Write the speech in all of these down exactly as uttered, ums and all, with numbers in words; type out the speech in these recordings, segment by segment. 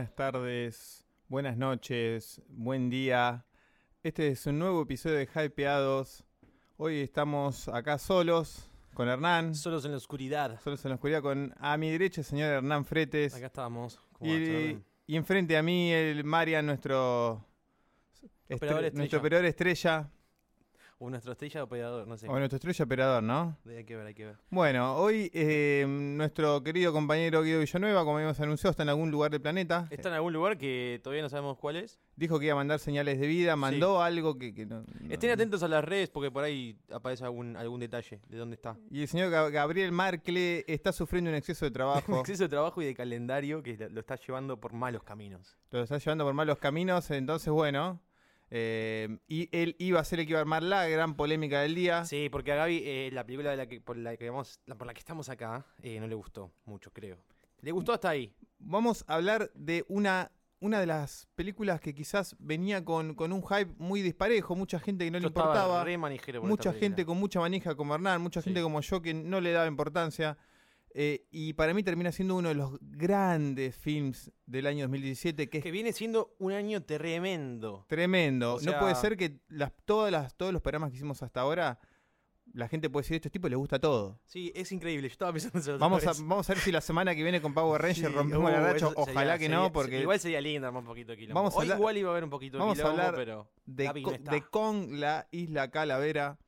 buenas tardes, buenas noches, buen día. Este es un nuevo episodio de Hypeados. Hoy estamos acá solos con Hernán. Solos en la oscuridad. Solos en la oscuridad con a mi derecha el señor Hernán Fretes. Acá estamos. ¿Cómo Y, va, y enfrente a mí el Marian, nuestro operador, estre- estrella. nuestro operador estrella. O nuestro estrella operador, no sé. O nuestro estrella operador, ¿no? Hay que ver, hay que ver. Bueno, hoy eh, nuestro querido compañero Guido Villanueva, como habíamos anunciado, está en algún lugar del planeta. Está en algún lugar que todavía no sabemos cuál es. Dijo que iba a mandar señales de vida, mandó algo que, que no, no- Estén atentos a las redes porque por ahí aparece algún, algún detalle de dónde está. Y el señor Gab- Gabriel Marcle está sufriendo un exceso de trabajo. Exceso de trabajo y de calendario que lo está llevando por malos caminos. Lo está llevando por malos caminos, entonces bueno. eh, y él iba a ser el que iba a armar la gran polémica del día. Sí, porque a Gaby eh, la película de la que, por, la que vamos, la- por la que estamos acá eh, no le gustó mucho, creo. Le gustó hasta ahí. Vamos a hablar de una, una de las películas que quizás venía con, con un hype muy disparejo, mucha gente que no Yo le estaba importaba. re manijero por Mucha esta gente película. con mucha manija como Hernán, mucha Sí. gente como yo que no le daba importancia. Eh, y para mí termina siendo uno de los grandes films del año dos mil diecisiete, que es Que viene siendo un año tremendo. tremendo. O sea- No puede ser que las, todas las, todos los programas que hicimos hasta ahora, la gente puede decir, a estos tipos les gusta todo. Sí, es increíble. Yo estaba pensando en eso. Vamos a, vamos a ver si la semana que viene con Power Rangers Sí, rompemos uh, la racha. eso Ojalá sería- que sería- no, porque igual sería lindo armar un poquito de quilombo. Vamos a Hoy hablar- igual iba a haber un poquito de vamos a quilombo, hablar pero de, Gaby Co- no está. de Kong, la isla Calavera,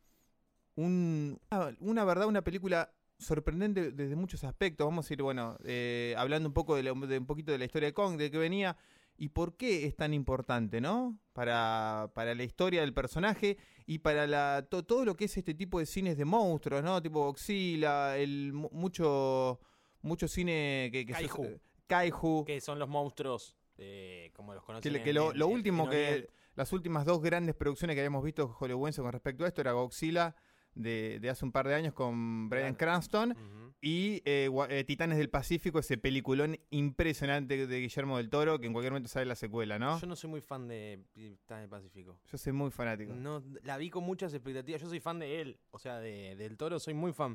un, una, una verdad, una película sorprendente desde muchos aspectos. Vamos a ir, bueno, eh, hablando un poco de, la- de un poquito de la historia de Kong, de qué venía y por qué es tan importante, ¿no? Para, para la historia del personaje y para la to- todo lo que es este tipo de cines de monstruos, ¿no? Tipo Godzilla, el mu- mucho mucho cine que, que Kaiju. se- Kaiju. Que son los monstruos, eh, como los Que, conocen. le- que en- lo, en- lo en- último en que Oriente. las últimas dos grandes producciones que habíamos visto hollywoodense con respecto a esto era Godzilla de, de hace un par de años con Bryan Claro. Cranston Ujú. y eh, Gua- eh, Titanes del Pacífico, ese peliculón impresionante de Guillermo del Toro que en cualquier momento sale la secuela, ¿no? Yo no soy muy fan de Titanes del Pacífico. Yo soy muy fanático. No, la vi con muchas expectativas. Yo soy fan de él, o sea, de, del Toro, soy muy fan.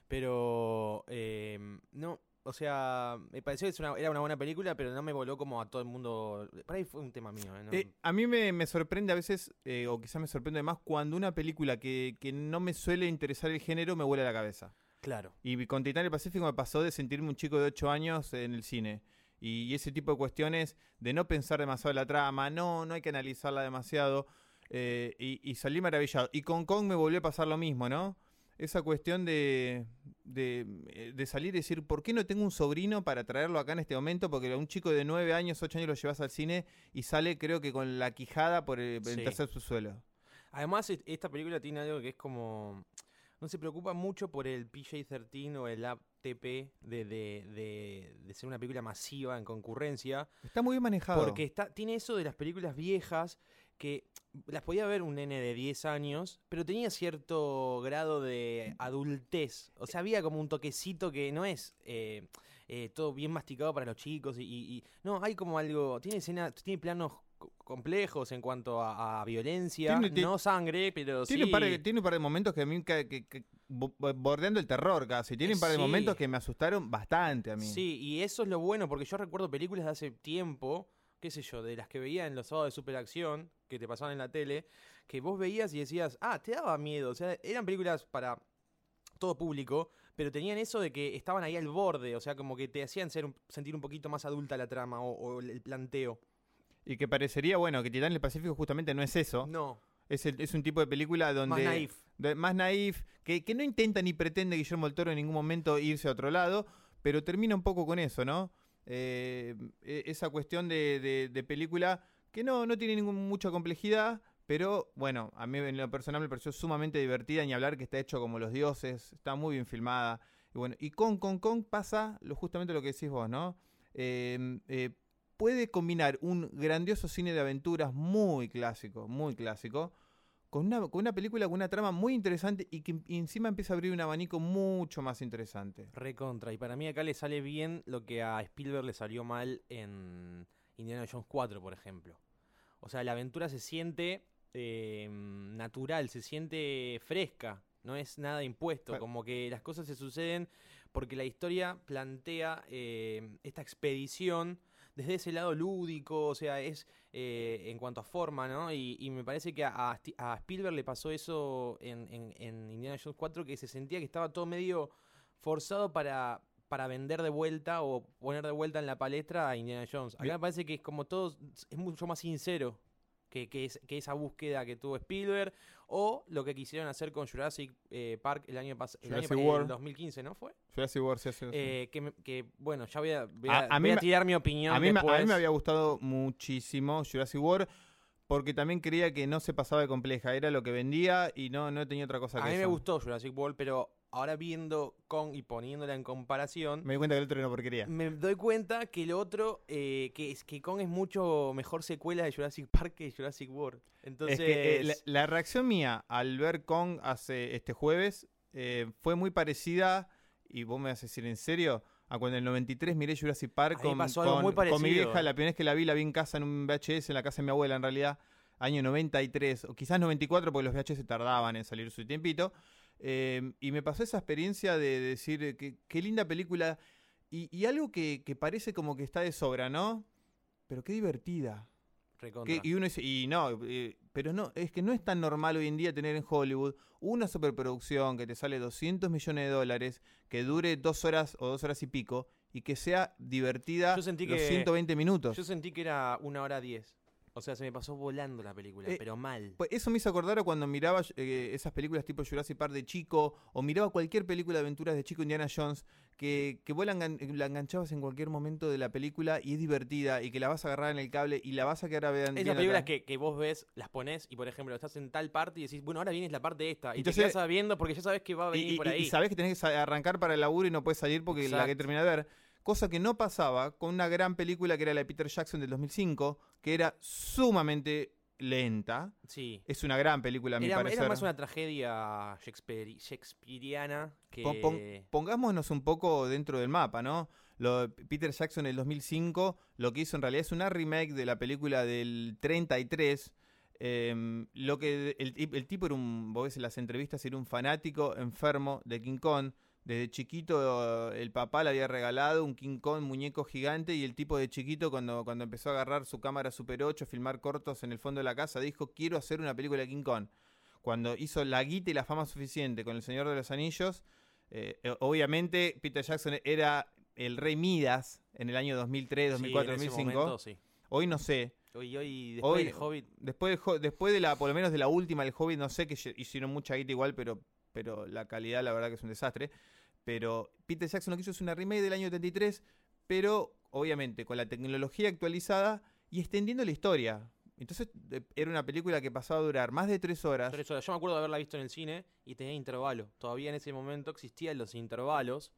Pero, eh, no, o sea, me pareció que es una- era una buena película, pero no me voló como a todo el mundo. Por ahí fue un tema mío, ¿eh? No- Eh, a mí me, me sorprende a veces, eh, o quizás me sorprende más, cuando una película que, que no me suele interesar el género me vuela la cabeza. Claro. Y con Titán del Pacífico me pasó de sentirme un chico de ocho años en el cine. Y, y ese tipo de cuestiones de no pensar demasiado la trama, no, no hay que analizarla demasiado. eh, y, y salí maravillado. Y con Kong me volvió a pasar lo mismo, ¿no? Esa cuestión de, de, eh, de salir y decir, ¿por qué no tengo un sobrino para traerlo acá en este momento? Porque a un chico de nueve años, ocho años lo llevas al cine y sale creo que con la quijada por el, el Sí. tercer subsuelo. Además, es- esta película tiene algo que es como. No se preocupa mucho por el P J trece o el A T P de, de, de, de ser una película masiva en concurrencia. Está muy bien manejado. Porque está, tiene eso de las películas viejas que las podía ver un nene de diez años, pero tenía cierto grado de adultez. O sea, había como un toquecito que no es eh, eh, todo bien masticado para los chicos. Y, y- y- no, hay como algo. Tiene escenas, tiene planos co- complejos en cuanto a, a violencia. Tiene- ti- no sangre, pero Tiene, sí. un par de, tiene un par de momentos que a mí, que, que- que- bo- bordeando el terror casi, tiene un par de Sí. momentos que me asustaron bastante a mí. Sí, y eso es lo bueno, porque yo recuerdo películas de hace tiempo, qué sé yo, de las que veía en los sábados de Superacción, que te pasaban en la tele, que vos veías y decías, ah, te daba miedo. O sea, eran películas para todo público, pero tenían eso de que estaban ahí al borde, o sea, como que te hacían ser un- sentir un poquito más adulta la trama o, o el planteo. Y que parecería, bueno, que Titán del Pacífico justamente no es eso. No, Es, el- es un tipo de película donde... más naif. de- más naif, que, que no intenta ni pretende Guillermo del Toro en ningún momento irse a otro lado, pero termina un poco con eso, ¿no? Eh, e- esa cuestión de, de- de película que no, no tiene ningún, mucha complejidad, pero bueno, a mí en lo personal me pareció sumamente divertida, ni hablar que está hecho como los dioses, está muy bien filmada. Y bueno, y con con Kong pasa lo, justamente lo que decís vos, ¿no? Eh, eh, puede combinar un grandioso cine de aventuras muy clásico, muy clásico, con una, con una película con una trama muy interesante y que y encima empieza a abrir un abanico mucho más interesante. Recontra. Y para mí acá le sale bien lo que a Spielberg le salió mal en Indiana Jones cuatro, por ejemplo. O sea, la aventura se siente eh, natural, se siente fresca. No es nada impuesto, Claro. como que las cosas se suceden porque la historia plantea eh, esta expedición desde ese lado lúdico, o sea, es eh, en cuanto a forma, ¿no? Y, y me parece que a, a Spielberg le pasó eso en, en, en Indiana Jones cuatro, que se sentía que estaba todo medio forzado para, para vender de vuelta o poner de vuelta en la palestra a Indiana Jones. Acá me parece que es como todo, es mucho más sincero que, que, es, que esa búsqueda que tuvo Spielberg, o lo que quisieron hacer con Jurassic eh, Park el año pasado, el, año, el dos mil quince, ¿no fue? Jurassic World, sí, sí, sí. Eh, que, me, que, bueno, ya voy a, voy a, a, a, voy a me, tirar mi opinión a mí, después. A mí me había gustado muchísimo Jurassic World, porque también creía que no se pasaba de compleja, era lo que vendía y no, no tenía otra cosa a que eso. A mí me gustó Jurassic World, pero ahora viendo Kong y poniéndola en comparación, me di cuenta que el otro era una porquería. Me doy cuenta que el otro, eh, que, es, que Kong es mucho mejor secuela de Jurassic Park que Jurassic World. Entonces, es que, eh, la, la reacción mía al ver Kong hace este jueves eh, fue muy parecida, y vos me vas a decir en serio, a cuando en el noventa y tres miré Jurassic Park con, pasó algo con, muy parecido. con mi vieja. La primera vez que la vi, la vi en casa en un V H S, en la casa de mi abuela en realidad, año noventa y tres, o quizás noventa y cuatro, porque los V H S tardaban en salir su tiempito. Eh, y me pasó esa experiencia de, de decir que qué linda película, y, y algo que, que parece como que está de sobra, ¿no? Pero qué divertida. Que, y uno dice, y no, eh, pero no, es que no es tan normal hoy en día tener en Hollywood una superproducción que te sale doscientos millones de dólares, que dure dos horas o dos horas y pico, y que sea divertida yo sentí los que, ciento veinte minutos. Yo sentí que era una hora diez. O sea, se me pasó volando la película, eh, pero mal. Pues eso me hizo acordar a cuando miraba eh, esas películas tipo Jurassic Park de chico, o miraba cualquier película de aventuras de chico, Indiana Jones, que, que vos la, engan la enganchabas en cualquier momento de la película y es divertida, y que la vas a agarrar en el cable y la vas a quedar a ver. Esas películas que, que vos ves, las ponés y, por ejemplo, estás en tal parte y decís, bueno, ahora viene la parte esta. Y entonces, te quedás viendo porque ya sabes que va a venir y, por ahí. Y sabés que tenés que arrancar para el laburo y no puedes salir porque Exacto. la que termina de ver. Cosa que no pasaba con una gran película que era la de Peter Jackson del dos mil cinco, que era sumamente lenta. Sí. Es una gran película, a mi era, parecer. Era más una tragedia shakespeare, shakespeariana que... Pon, pon, pongámonos un poco dentro del mapa, ¿no? Lo, Peter Jackson del dos mil cinco, lo que hizo en realidad es una remake de la película del treinta y tres. Eh, lo que el, el tipo era un, vos ves en las entrevistas, era un fanático enfermo de King Kong. Desde chiquito el papá le había regalado un King Kong muñeco gigante, y el tipo de chiquito cuando, cuando empezó a agarrar su cámara Super ocho, filmar cortos en el fondo de la casa, dijo, quiero hacer una película de King Kong. Cuando hizo la guita y la fama suficiente con El Señor de los Anillos, eh, obviamente Peter Jackson era el rey Midas en el año dos mil tres, dos mil cuatro, sí, dos mil cinco. Momento, sí. Hoy no sé. Hoy, hoy después hoy, del Hobbit. Después, de, después de la, por lo menos de la última, el Hobbit, no sé, que hicieron mucha guita igual, pero, pero la calidad la verdad que es un desastre. Pero Peter Jackson lo que hizo es una remake del año setenta y tres, pero obviamente con la tecnología actualizada y extendiendo la historia. Entonces era una película que pasaba a durar más de tres horas. Tres horas. Yo me acuerdo de haberla visto en el cine y tenía intervalo. Todavía en ese momento existían los intervalos.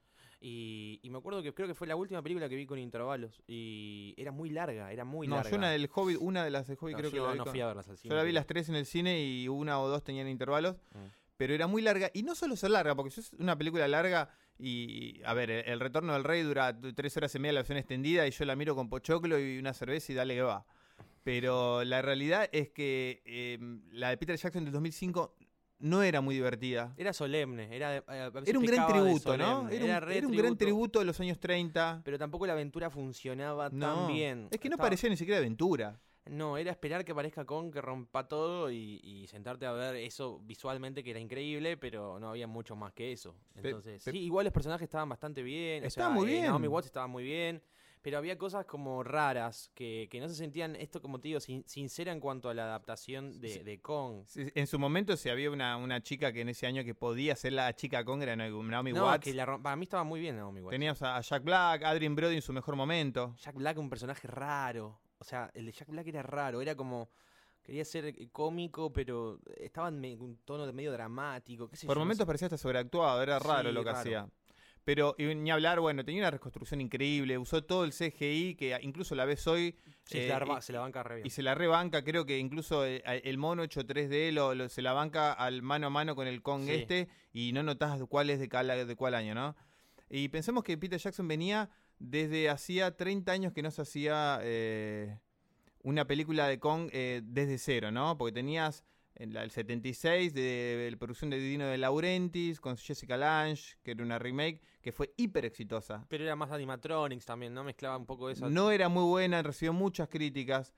Y, y me acuerdo que creo que fue la última película que vi con intervalos. Y era muy larga, era muy no, larga. No, yo una del Hobbit, una de las del Hobbit no, creo yo que la vi no con... fui a verlas al cine. Yo la vi las tres en el cine y una o dos tenían intervalos. Mm. Pero era muy larga, y no solo ser larga, porque es una película larga y, a ver, el, el Retorno del Rey dura tres horas y media la versión extendida y yo la miro con pochoclo y una cerveza y dale que va. Pero la realidad es que eh, la de Peter Jackson del dos mil cinco no era muy divertida. Era solemne, era, eh, era un gran tributo, ¿no? Era, era, un, era un gran tributo de los años treinta. Pero tampoco la aventura funcionaba no, tan bien. Es que no Estaba... parecía ni siquiera aventura. No, era esperar que aparezca Kong, que rompa todo y, y sentarte a ver eso visualmente, que era increíble, pero no había mucho más que eso. Entonces, pe, pe, sí, igual los personajes estaban bastante bien. Estaban o sea, muy bien. Eh, Naomi Watts estaba muy bien, pero había cosas como raras que, que no se sentían, esto como te digo, sin, sincera en cuanto a la adaptación de, sí. de Kong. Sí, en su momento, si había una, una chica que en ese año que podía ser la chica Kong, era Naomi no, Watts. Que la, para mí estaba muy bien Naomi Watts. Teníamos a Jack Black, Adrien Brody en su mejor momento. Jack Black, un personaje raro. O sea, el de Jack Black era raro, era como... Quería ser cómico, pero estaba en un tono de medio dramático, qué sé Por yo, momentos no sé. parecía hasta sobreactuado, era raro sí, lo que raro. hacía. Pero y ni hablar, bueno, tenía una reconstrucción increíble, usó todo el C G I, que incluso la ves hoy... Sí, eh, se, la, y, se la banca re bien. Y se la rebanca, creo que incluso el, el mono hecho tres D lo, lo, se la banca al mano a mano con el Kong sí. este, y no notás cuál es de, cada, de cuál año, ¿no? Y pensemos que Peter Jackson venía desde hacía treinta años que no se hacía... Eh, una película de Kong eh, desde cero, ¿no? Porque tenías en la del setenta y seis, de, de la producción de Dino De Laurentiis, con Jessica Lange, que era una remake, que fue hiper exitosa. Pero era más animatronics también, ¿no? Mezclaba un poco eso. No era muy buena, recibió muchas críticas,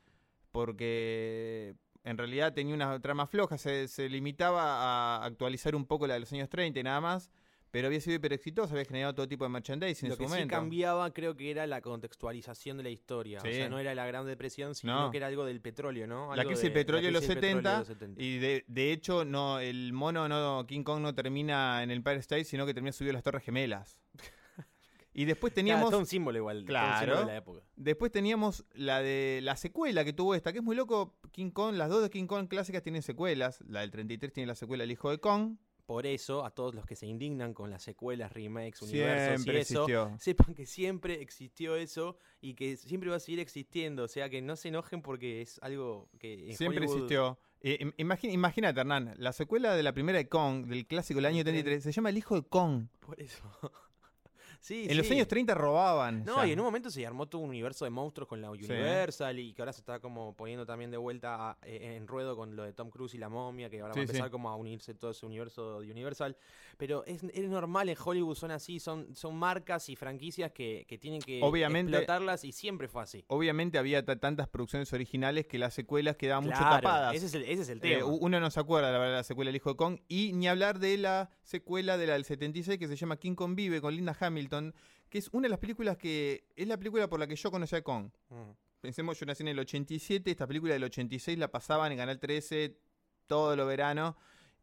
porque en realidad tenía una trama floja, se, se limitaba a actualizar un poco la de los años treinta y nada más, pero había sido hiper exitosa, había generado todo tipo de merchandising Lo en su que sí momento. cambiaba creo que era la contextualización de la historia. Sí. O sea, no era la Gran Depresión, sino No. que era algo del petróleo, ¿no? Algo La crisis de, del petróleo de la los crisis del petróleo setenta, de los setenta. y de, de hecho no el mono, no King Kong no termina en el Empire State, sino que termina subido a las Torres Gemelas. Y después teníamos... Claro, todo un símbolo igual, Claro. todo un símbolo de la época. Después teníamos la de la secuela que tuvo esta, que es muy loco. King Kong, las dos de King Kong clásicas tienen secuelas. La del treinta y tres tiene la secuela El Hijo de Kong. Por eso, a todos los que se indignan con las secuelas, remakes, universos Siempre y eso, existió. sepan que siempre existió eso y que siempre va a seguir existiendo. O sea, que no se enojen porque es algo que en Siempre Hollywood- existió. Eh, imagina, imagínate, Hernán, la secuela de la primera de Kong, del clásico del año El tren. treinta y tres, se llama El Hijo de Kong. Por eso. Sí, En los sí. años treinta robaban. No, ya. y en un momento se armó todo un universo de monstruos con la Universal y que ahora se está como poniendo también de vuelta a- eh, en ruedo con lo de Tom Cruise y la momia, que ahora Sí, va a empezar sí. como a unirse todo ese universo de Universal. Pero es, es normal, en Hollywood son así, son, son marcas y franquicias que, que tienen que Obviamente- explotarlas y siempre fue así. Obviamente había ta- tantas producciones originales que las secuelas quedaban mucho Claro, tapadas. ese es el, ese es el Eh, tema. uno no se acuerda, la verdad, de la secuela del Hijo de Kong. Y ni hablar de la secuela de la del setenta y seis que se llama King Kong Vive con Linda Hamilton, que es una de las películas que es la película por la que yo conocí a Kong. Mm. Pensemos, yo nací en el ochenta y siete, esta película del ochenta y seis la pasaban en Canal trece todo lo verano.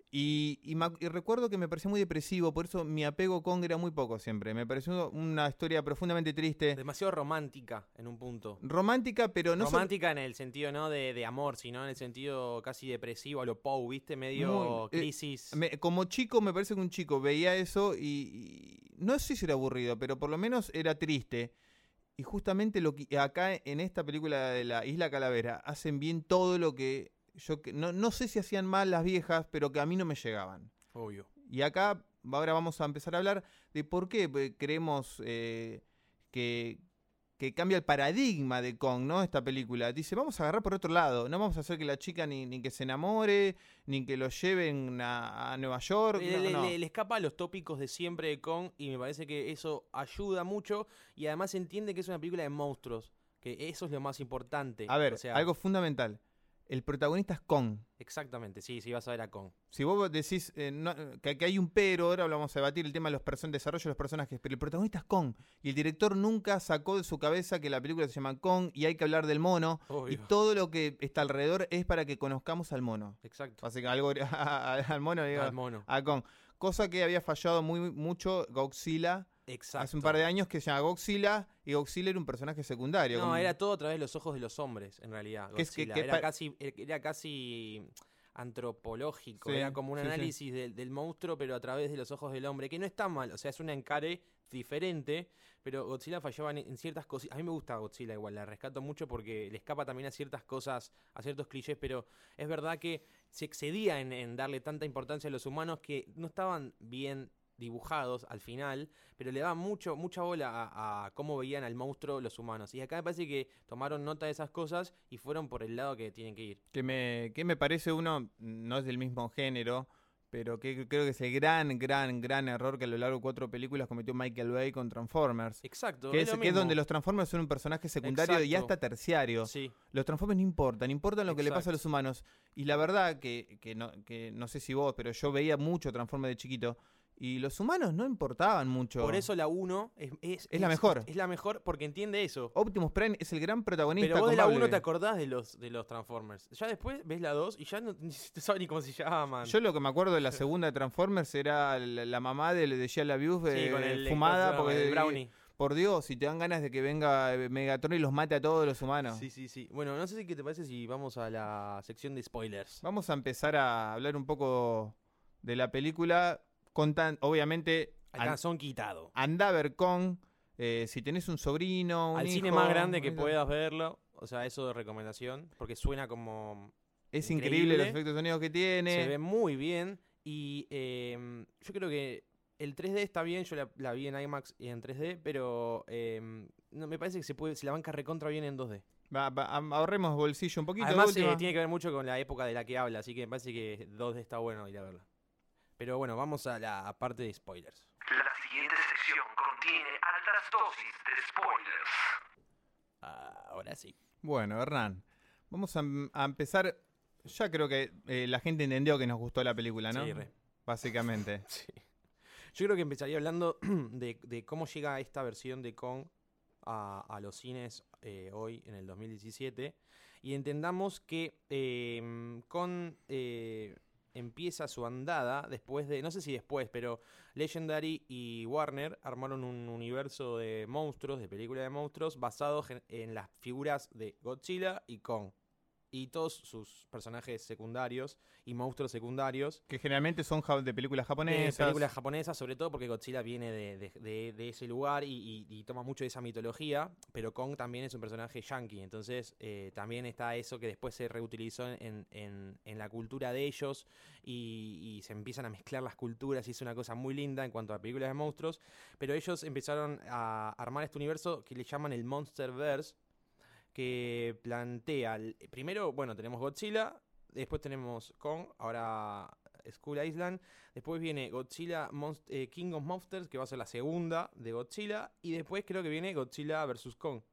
Y, y, me ac- y recuerdo que me pareció muy depresivo, por eso mi apego a Kong era muy poco siempre. Me pareció una historia profundamente triste, Demasiado romántica en un punto. romántica, pero no sol- romántica en el sentido no de, de amor, sino en el sentido casi depresivo, a lo Poe, ¿viste? Medio Muy, eh, crisis. Me- como chico, me parece que un chico veía eso y, y no sé si era aburrido, pero por lo menos era triste. Y justamente lo que acá en esta película de la Isla Calavera hacen bien todo lo que yo que- no, no sé si hacían mal las viejas, pero que a mí no me llegaban. Obvio. Y acá ahora vamos a empezar a hablar de por qué eh, creemos eh, que, que cambia el paradigma de Kong, ¿no? Esta película. Dice, vamos a agarrar por otro lado. No vamos a hacer que la chica ni, ni que se enamore, ni que lo lleven a, a Nueva York. Le, no, le- no. le- le escapa a los tópicos de siempre de Kong y me parece que eso ayuda mucho y además se entiende que es una película de monstruos, que eso es lo más importante. A ver, O sea, algo fundamental. El protagonista es Kong. exactamente, sí, sí vas a ver a Kong. Si vos decís eh, no, que, que hay un pero, ahora vamos a debatir el tema de los person desarrollo de los personajes, pero el protagonista es Kong. Y el director nunca sacó de su cabeza que la película se llama Kong y hay que hablar del mono. Obvio. Y todo lo que está alrededor es para que conozcamos al mono. Exacto. Así que algo al mono, digo, Al mono. a Kong. Cosa que había fallado muy mucho Godzilla Exacto. hace un par de años, que se llama Godzilla, y Godzilla era un personaje secundario. No, como- era todo a través de los ojos de los hombres, en realidad. Que es que- Godzilla. que era, pa- casi, era casi antropológico, Sí, era como un sí, sí. análisis del, del monstruo, pero a través de los ojos del hombre, que no está mal, o sea, es un encare diferente, pero Godzilla fallaba en, en ciertas cosas. A mí me gusta Godzilla igual, la rescato mucho porque le escapa también a ciertas cosas, a ciertos clichés, pero es verdad que se excedía en, en darle tanta importancia a los humanos que no estaban bien dibujados al final, pero le daban mucho, mucha bola a, a cómo veían al monstruo los humanos. Y acá me parece que tomaron nota de esas cosas y fueron por el lado que tienen que ir. Que me, que me parece uno, no es del mismo género, pero que creo que es el gran, gran, gran error que a lo largo de cuatro películas cometió Michael Bay con Transformers. Exacto. Que es, lo que es donde mismo. los Transformers son un personaje secundario y Exacto. hasta terciario. Sí, Los Transformers no importan, importan lo que le pasa a Exacto. los humanos. Y la verdad que, que, no, que no sé si vos, pero yo veía mucho Transformers de chiquito y los humanos no importaban mucho. por eso la uno es, es, Es la mejor. Es la mejor porque entiende eso. Optimus Prime es el gran protagonista. Pero vos con de la Bumblebee. uno te acordás de los, de los Transformers. Ya después ves la dos y ya no ni te sabes ni cómo se llaman. Yo lo que me acuerdo de la segunda de Transformers era la, la mamá de, de Shia LaBeouf Sí, eh, con el fumada. coso, Porque, el brownie. Por Dios, si te dan ganas de que venga eh, Megatron y los mate a todos los humanos. Sí, sí, sí. Bueno, no sé si qué te parece si vamos a la sección de spoilers. Vamos a empezar a hablar un poco de la película. Contan, obviamente, Acá an- son quitado. anda a ver Kong. Eh, si tenés un sobrino, un Al cine hijo, más grande que eso. puedas verlo. O sea, eso de recomendación. Porque suena como... Es increíble. increíble los efectos de sonido que tiene. Se ve muy bien. Y eh, yo creo que el tres D está bien. Yo la, la vi en IMAX y en tres D. Pero eh, no, me parece que se puede se la banca recontra bien en dos D. Va, va, ahorremos bolsillo un poquito. Además, eh, tiene que ver mucho con la época de la que habla, así que me parece que dos D está bueno ir a verla. Pero bueno, vamos a la parte de spoilers. La siguiente sección contiene altas dosis de spoilers. Ah, ahora sí. Bueno, Hernán, vamos a, a empezar. Ya creo que eh, la gente entendió que nos gustó la película, ¿no? Sí, re. Básicamente. Sí. Yo creo que empezaría hablando de, de cómo llega esta versión de Kong a, a los cines eh, hoy, en el dos mil diecisiete. Y entendamos que eh, Kong eh, empieza su andada después de, no sé si después, pero Legendary y Warner armaron un universo de monstruos, de películas de monstruos, basados en, en las figuras de Godzilla y Kong. Y todos sus personajes secundarios y monstruos secundarios. Que generalmente son ja- de películas japonesas. De películas japonesas, sobre todo porque Godzilla viene de, de, de, de ese lugar y, y, y toma mucho de esa mitología. Pero Kong también es un personaje yankee. Entonces eh, también está eso que después se reutilizó en, en, en la cultura de ellos. Y, y se empiezan a mezclar las culturas y es una cosa muy linda en cuanto a películas de monstruos. Pero ellos empezaron a armar este universo que le llaman el Monsterverse, que plantea, primero, bueno, tenemos Godzilla, después tenemos Kong, ahora Skull Island, después viene Godzilla Monst- eh, King of Monsters, que va a ser la segunda de Godzilla, y después creo que viene Godzilla versus. Kong.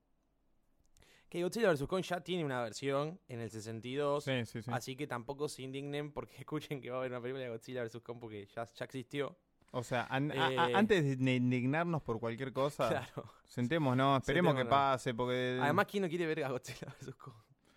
Que Godzilla versus. Kong ya tiene una versión en el sesenta y dos, Sí, sí, sí. así que tampoco se indignen porque escuchen que va a haber una película de Godzilla versus. Kong porque ya, ya existió. O sea, an- a- Eh, a- antes de indignarnos por cualquier cosa, Claro. sentémonos, esperemos que Sentémonos. pase, porque Además, ¿quién no quiere ver a Godzilla versus. Kong?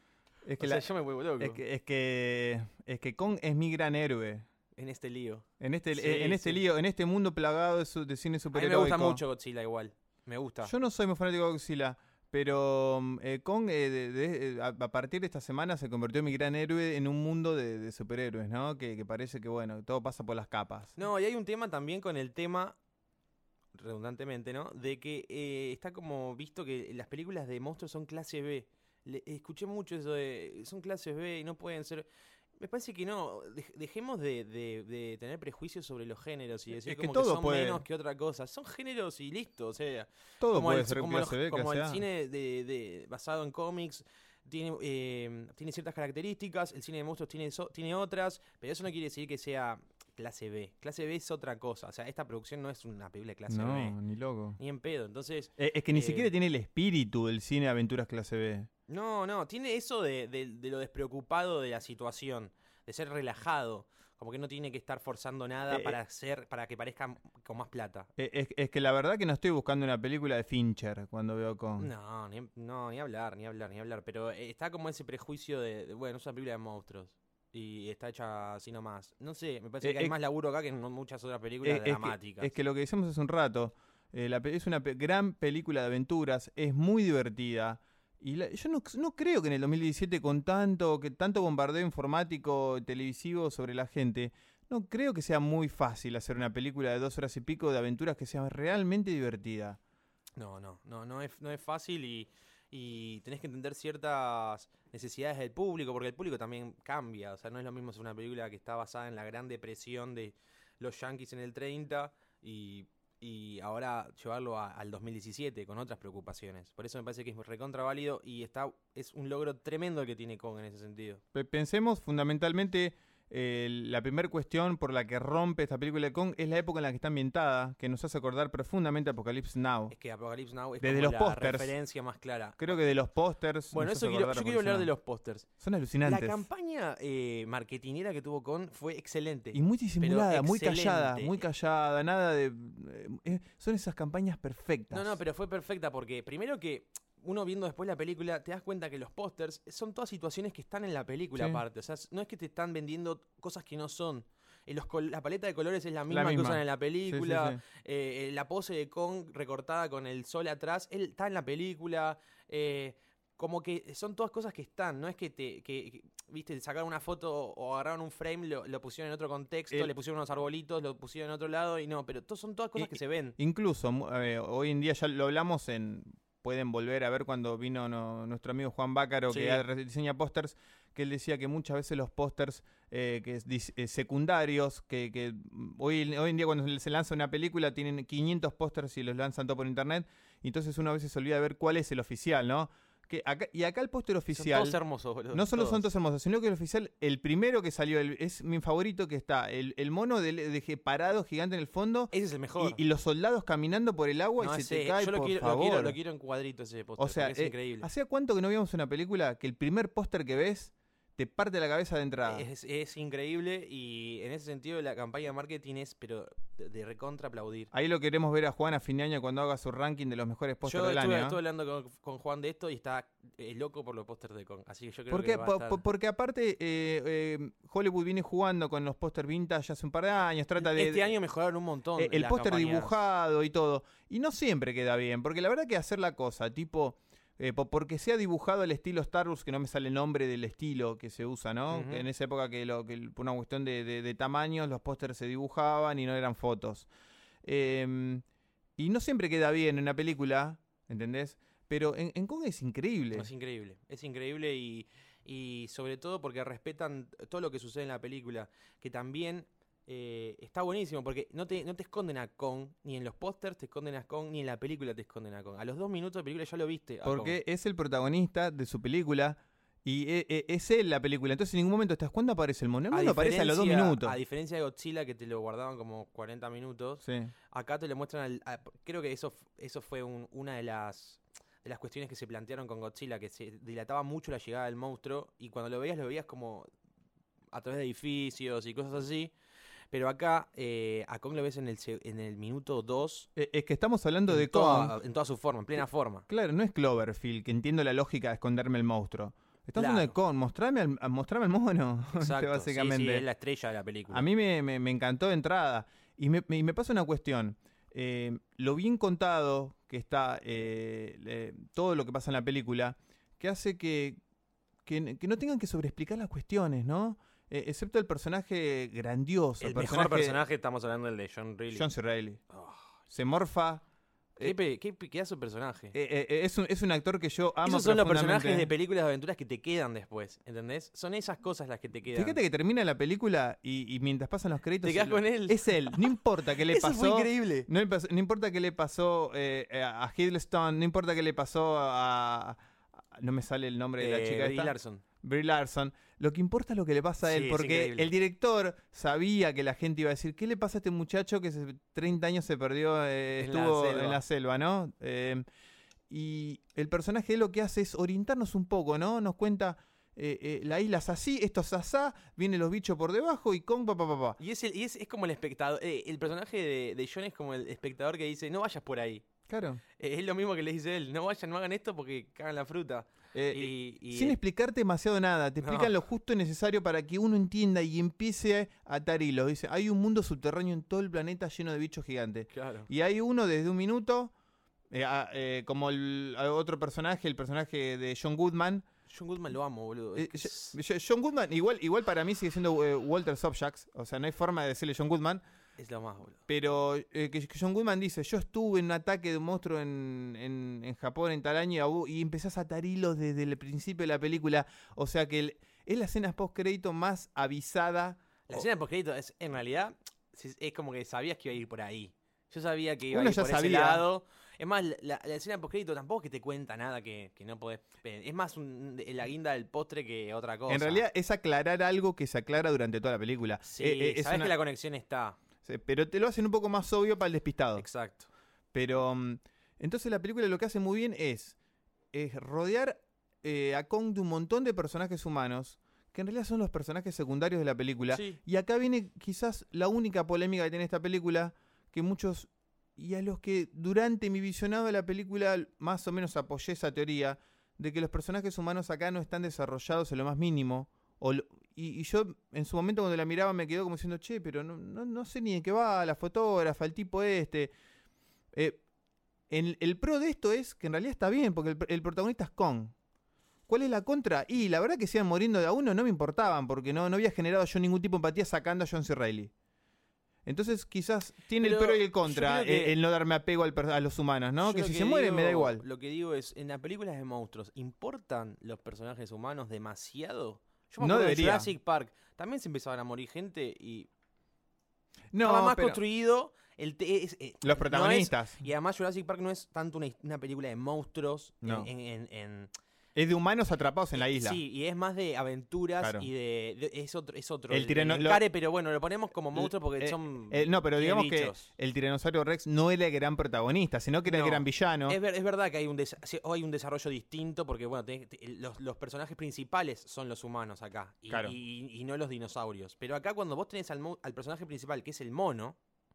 es que, O la- sea, yo me vuelvo loco es que es que es que Kong es mi gran héroe. en este lío. En este, Sí, en este sí. lío, en este mundo plagado de, su- de cine A mí me superheroico. gusta mucho Godzilla igual. Me gusta. Yo no soy muy fanático de Godzilla, pero mm, eh, Kong eh, de- de- eh, a, a partir de esta semana se convirtió en mi gran héroe en un mundo de, de superhéroes, ¿no? Que, que parece que, bueno, todo pasa por las capas. No, y hay un tema también con el tema, redundantemente, ¿no? De que eh, está como visto que las películas de monstruos son clase B. Le- escuché mucho eso de, son clases B y no pueden ser. Me parece que no, dej- dejemos de, de- de tener prejuicios sobre los géneros y decir Es que como que, todo son puede- menos que otra cosa. Son géneros y listo, o sea. Todo como puede el, ser como clase los- B, como clase el A. cine de, de- basado en cómics tiene, eh, tiene ciertas características, el cine de monstruos tiene, so- tiene otras, pero eso no quiere decir que sea clase B. Clase B es otra cosa, o sea, esta producción no es una película de clase No, B, ni loco. ni en pedo, entonces, Eh, es que ni eh, siquiera tiene el espíritu del cine de aventuras clase B. no, no, tiene eso de, de- de lo despreocupado de la situación, de ser relajado, como que no tiene que estar forzando nada Eh, para hacer, para que parezca con más plata. Eh, es, es que la verdad que no estoy buscando una película de Fincher cuando veo Kong. No, ni, no, ni hablar, ni hablar, ni hablar. Pero eh, está como ese prejuicio de, de, bueno, es una película de monstruos. Y está hecha así nomás. No sé, me parece Eh, que hay eh, más laburo acá que en muchas otras películas Eh, es, que, dramáticas. es que lo que decíamos hace un rato, eh, la pe- es una pe- gran película de aventuras, es muy divertida. Y la- yo no, no creo que en el dos mil diecisiete con tanto, que tanto bombardeo informático, televisivo sobre la gente, no creo que sea muy fácil hacer una película de dos horas y pico de aventuras que sea realmente divertida. No, no, no, no es, no es fácil y, y tenés que entender ciertas necesidades del público, porque el público también cambia. O sea, no es lo mismo ser una película que está basada en la Gran Depresión de los yanquis en el treinta y, y ahora llevarlo a- al dos mil diecisiete con otras preocupaciones. Por eso me parece que es recontra válido y está, es un logro tremendo el que tiene Kong en ese sentido. Pe- Pensemos fundamentalmente, eh, la primera cuestión por la que rompe esta película de Kong es la época en la que está ambientada, que nos hace acordar profundamente a Apocalypse Now. Es que Apocalypse Now es Desde como los la pósters. referencia más clara. Creo que de los pósters. Bueno, nos eso hace quiero, acordar a yo quiero hablar de Apocalypse los pósters. Now. Son La alucinantes. campaña eh, marketinera que tuvo Kong fue excelente. Y muy disimulada, muy excelente. callada, muy callada, nada de... eh, son esas campañas perfectas. No, no, pero fue perfecta porque primero que uno viendo después la película te das cuenta que los pósters son todas situaciones que están en la película Sí. aparte. O sea, no es que te están vendiendo cosas que no son. Eh, los col- la paleta de colores es la misma, La que misma. usan en la Sí, sí, película. sí. Eh, eh, la pose de Kong recortada con el sol atrás, él está en la película. Eh, como que son todas cosas que están, no es que te, que, que, viste, sacaron una foto o agarraron un frame, lo, lo pusieron en otro contexto, El- le pusieron unos arbolitos, lo pusieron en otro lado y no, pero to- son todas cosas Y- que se ven. Incluso, mu- eh, hoy en día ya lo hablamos en... Pueden volver a ver cuando vino no- nuestro amigo Juan Bácaro, Sí. que re- diseña pósters, que él decía que muchas veces los pósters eh, que es dis- eh, secundarios, que, que mm, hoy, hoy en día cuando se lanza una película tienen quinientos pósters y los lanzan todo por internet, y entonces uno a veces se olvida de ver cuál es el oficial, ¿no? Que acá, y acá el póster Son oficial... todos hermosos, boludo. No solo son todos hermosos, sino que el oficial, el primero que salió, el- es mi favorito, que está el, el mono de, de que parado gigante en el fondo Ese es el mejor. y, y los soldados caminando por el agua No, y se ese- te cae, yo lo por quiero, lo, favor. quiero, lo quiero en cuadrito ese póster. O sea, porque es eh, increíble. ¿hacía cuánto que no veíamos una película que el primer póster que ves te parte la cabeza de entrada? Es, es increíble y en ese sentido la campaña de marketing es pero de, de recontra aplaudir. Ahí lo queremos ver a Juan a fin de año cuando haga su ranking de los mejores pósters Yo del estuve, año. ¿eh? estuve hablando con, con Juan de esto y está eh, loco por los pósters de Kong. Así que yo creo Porque, que va a po- estar... po- porque aparte eh, eh, Hollywood viene jugando con los pósters vintage hace un par de años, trata de... Este año mejoraron un montón. Eh, el las póster campañas. dibujado y todo. Y no siempre queda bien, porque la verdad que hacer la cosa, tipo, eh, po- porque sea dibujado al estilo Star Wars, que no me sale el nombre del estilo que se usa, ¿no? Ujú. En esa época que, lo, que el- por una cuestión de, de, de tamaños, los pósters se dibujaban y no eran fotos. Eh, y no siempre queda bien en una película, ¿entendés? Pero en, en Kong es increíble. Es increíble. Es increíble y, y sobre todo porque respetan todo lo que sucede en la película. Que también eh, está buenísimo porque no te, no te esconden a Kong, ni en los pósters te esconden a Kong, ni en la película te esconden a Kong. A los dos minutos de película ya lo viste. a Porque Kong. es el protagonista de su película y e- e- es él la película. Entonces en ningún momento te das cuenta aparece el mono. El A mono aparece a los dos diferencia- minutos. A diferencia de Godzilla, que te lo guardaban como cuarenta minutos, Sí. acá te lo muestran. Al- a- creo que eso, f- eso fue un- una de las, de las cuestiones que se plantearon con Godzilla, que se dilataba mucho la llegada del monstruo y cuando lo veías, lo veías como a través de edificios y cosas así. Pero acá eh, a Kong lo ves en el, se- en el minuto dos. Eh, Es que estamos hablando de En Kong. toda, en toda su forma, en plena forma. Claro, no es Cloverfield, que entiendo la lógica de esconderme el monstruo. Estamos hablando de Claro. Kong, mostrame al, a- mostrame al mono, este, Exacto. básicamente. Sí, sí, es la estrella de la película. A mí me, me- me encantó de entrada. Y me, me- y me pasa una cuestión. Eh, lo bien contado que está eh, le- todo lo que pasa en la película, que hace que, que, que no tengan que sobreexplicar las cuestiones, ¿no? Eh, excepto el personaje grandioso. el mejor personaje, estamos hablando del de John Reilly. John C. Reilly. Oh, Se morfa. qué, eh, pe- qué pedazo de personaje. eh, eh, es, un, es un actor que yo amo. Esos son los profundamente. personajes de películas de aventuras que te quedan después, ¿entendés? Son esas cosas las que te quedan. Fíjate que termina la película y, y mientras pasan los créditos. Te quedás lo- con él. Es él. No importa qué le Eso pasó. fue increíble. No, le pasó- no importa qué le pasó eh, a Hiddleston. No importa qué le pasó a. a- no me sale el nombre de la Eh, chica Brie esta. Larson. Brie Larson. Lo que importa es lo que le pasa a él. Sí, es porque increíble. el director sabía que la gente iba a decir: ¿qué le pasa a este muchacho que hace treinta años se perdió? eh, En la estuvo selva. en la selva, ¿no? Eh, y el personaje lo que hace es orientarnos un poco, ¿no? Nos cuenta. eh, eh, la isla es así, esto es asá, vienen los bichos por debajo y con papá papá. Y, es, el- y es, es como el espectador. eh, el personaje de, de John es como el espectador que dice: no vayas por ahí. Claro. Eh, es lo mismo que le dice él: no vayan, no hagan esto porque cagan la fruta. Eh, Y- y- sin explicarte demasiado nada, te No. explican lo justo y necesario para que uno entienda y empiece a atar hilos. Dice, hay un mundo subterráneo en todo el planeta lleno de bichos gigantes. Claro. Y hay uno desde un minuto, eh, a- eh, como el a otro personaje, el personaje de John Goodman. John Goodman lo amo, boludo. Eh, Es- Yo- John Goodman, igual, igual para mí sigue siendo eh, Walter Sobchak, o sea, no hay forma de decirle John Goodman. es lo más, boludo. Pero eh, que que John Goodman dice, yo estuve en un ataque de un monstruo en, en, en Japón en tal año y abu- y empezás a atar hilos desde el principio de la película. O sea que el- es la escena post-crédito más avisada. La O- escena postcrédito es, en realidad, es, es como que sabías que iba a ir por ahí. Yo sabía que iba Uno a ir ya por sabía. ese lado. Es más, la, la escena postcrédito tampoco es que te cuenta nada que, que no podés... pe- Es más un, de- la guinda del postre que otra cosa. En realidad es aclarar algo que se aclara durante toda la película. Sí, Eh, eh, es sabes una- que la conexión está. sí, pero te lo hacen un poco más obvio para el despistado. Exacto. Pero mm, entonces la película lo que hace muy bien es, es rodear eh, a Kong de un montón de personajes humanos que en realidad son los personajes secundarios de la película. Sí. Y acá viene quizás la única polémica que tiene esta película, que muchos, y a los que durante mi visionado de la película más o menos apoyé esa teoría, de que los personajes humanos acá no están desarrollados en lo más mínimo. O lo- y, y yo en su momento cuando la miraba me quedó como diciendo, che, pero no, no, no sé ni de qué va la fotógrafa, el tipo este. Eh, en- el pro de esto es que en realidad está bien, porque el, el protagonista es Kong. ¿Cuál es la contra? Y la verdad que se iban muriendo de a uno no me importaban, porque no, no había generado yo ningún tipo de empatía sacando a John C. Reilly. Entonces quizás tiene Pero el pro y el yo contra creo que- eh, el no darme apego al per- a los humanos, ¿no? Yo Que lo si se mueren me da digo- igual. Lo que digo es, en las películas de monstruos, ¿importan los personajes humanos demasiado? Yo me No acuerdo de debería. Jurassic Park también se empezaban a morir gente y No, estaba más pero construido. El te- es- eh, los no es- protagonistas. y además Jurassic Park no es tanto una, una película de monstruos No. en, en- en- Es de humanos atrapados en la isla. Sí, y es más de aventuras Claro. y de, de- es otro, es otro. El el, tirano- el lo- encare, pero bueno, lo ponemos como monstruo porque Eh, son eh, no, pero tiene digamos bichos. que el tiranosaurio Rex no era el gran protagonista, sino que era No. el gran villano. Es, ver- es verdad que hay un, des- sí, o hay un desarrollo distinto porque, bueno, tenés- te- los, los personajes principales son los humanos acá y, Claro. y- y no los dinosaurios. Pero acá cuando vos tenés al, mo- al personaje principal, que es el mono,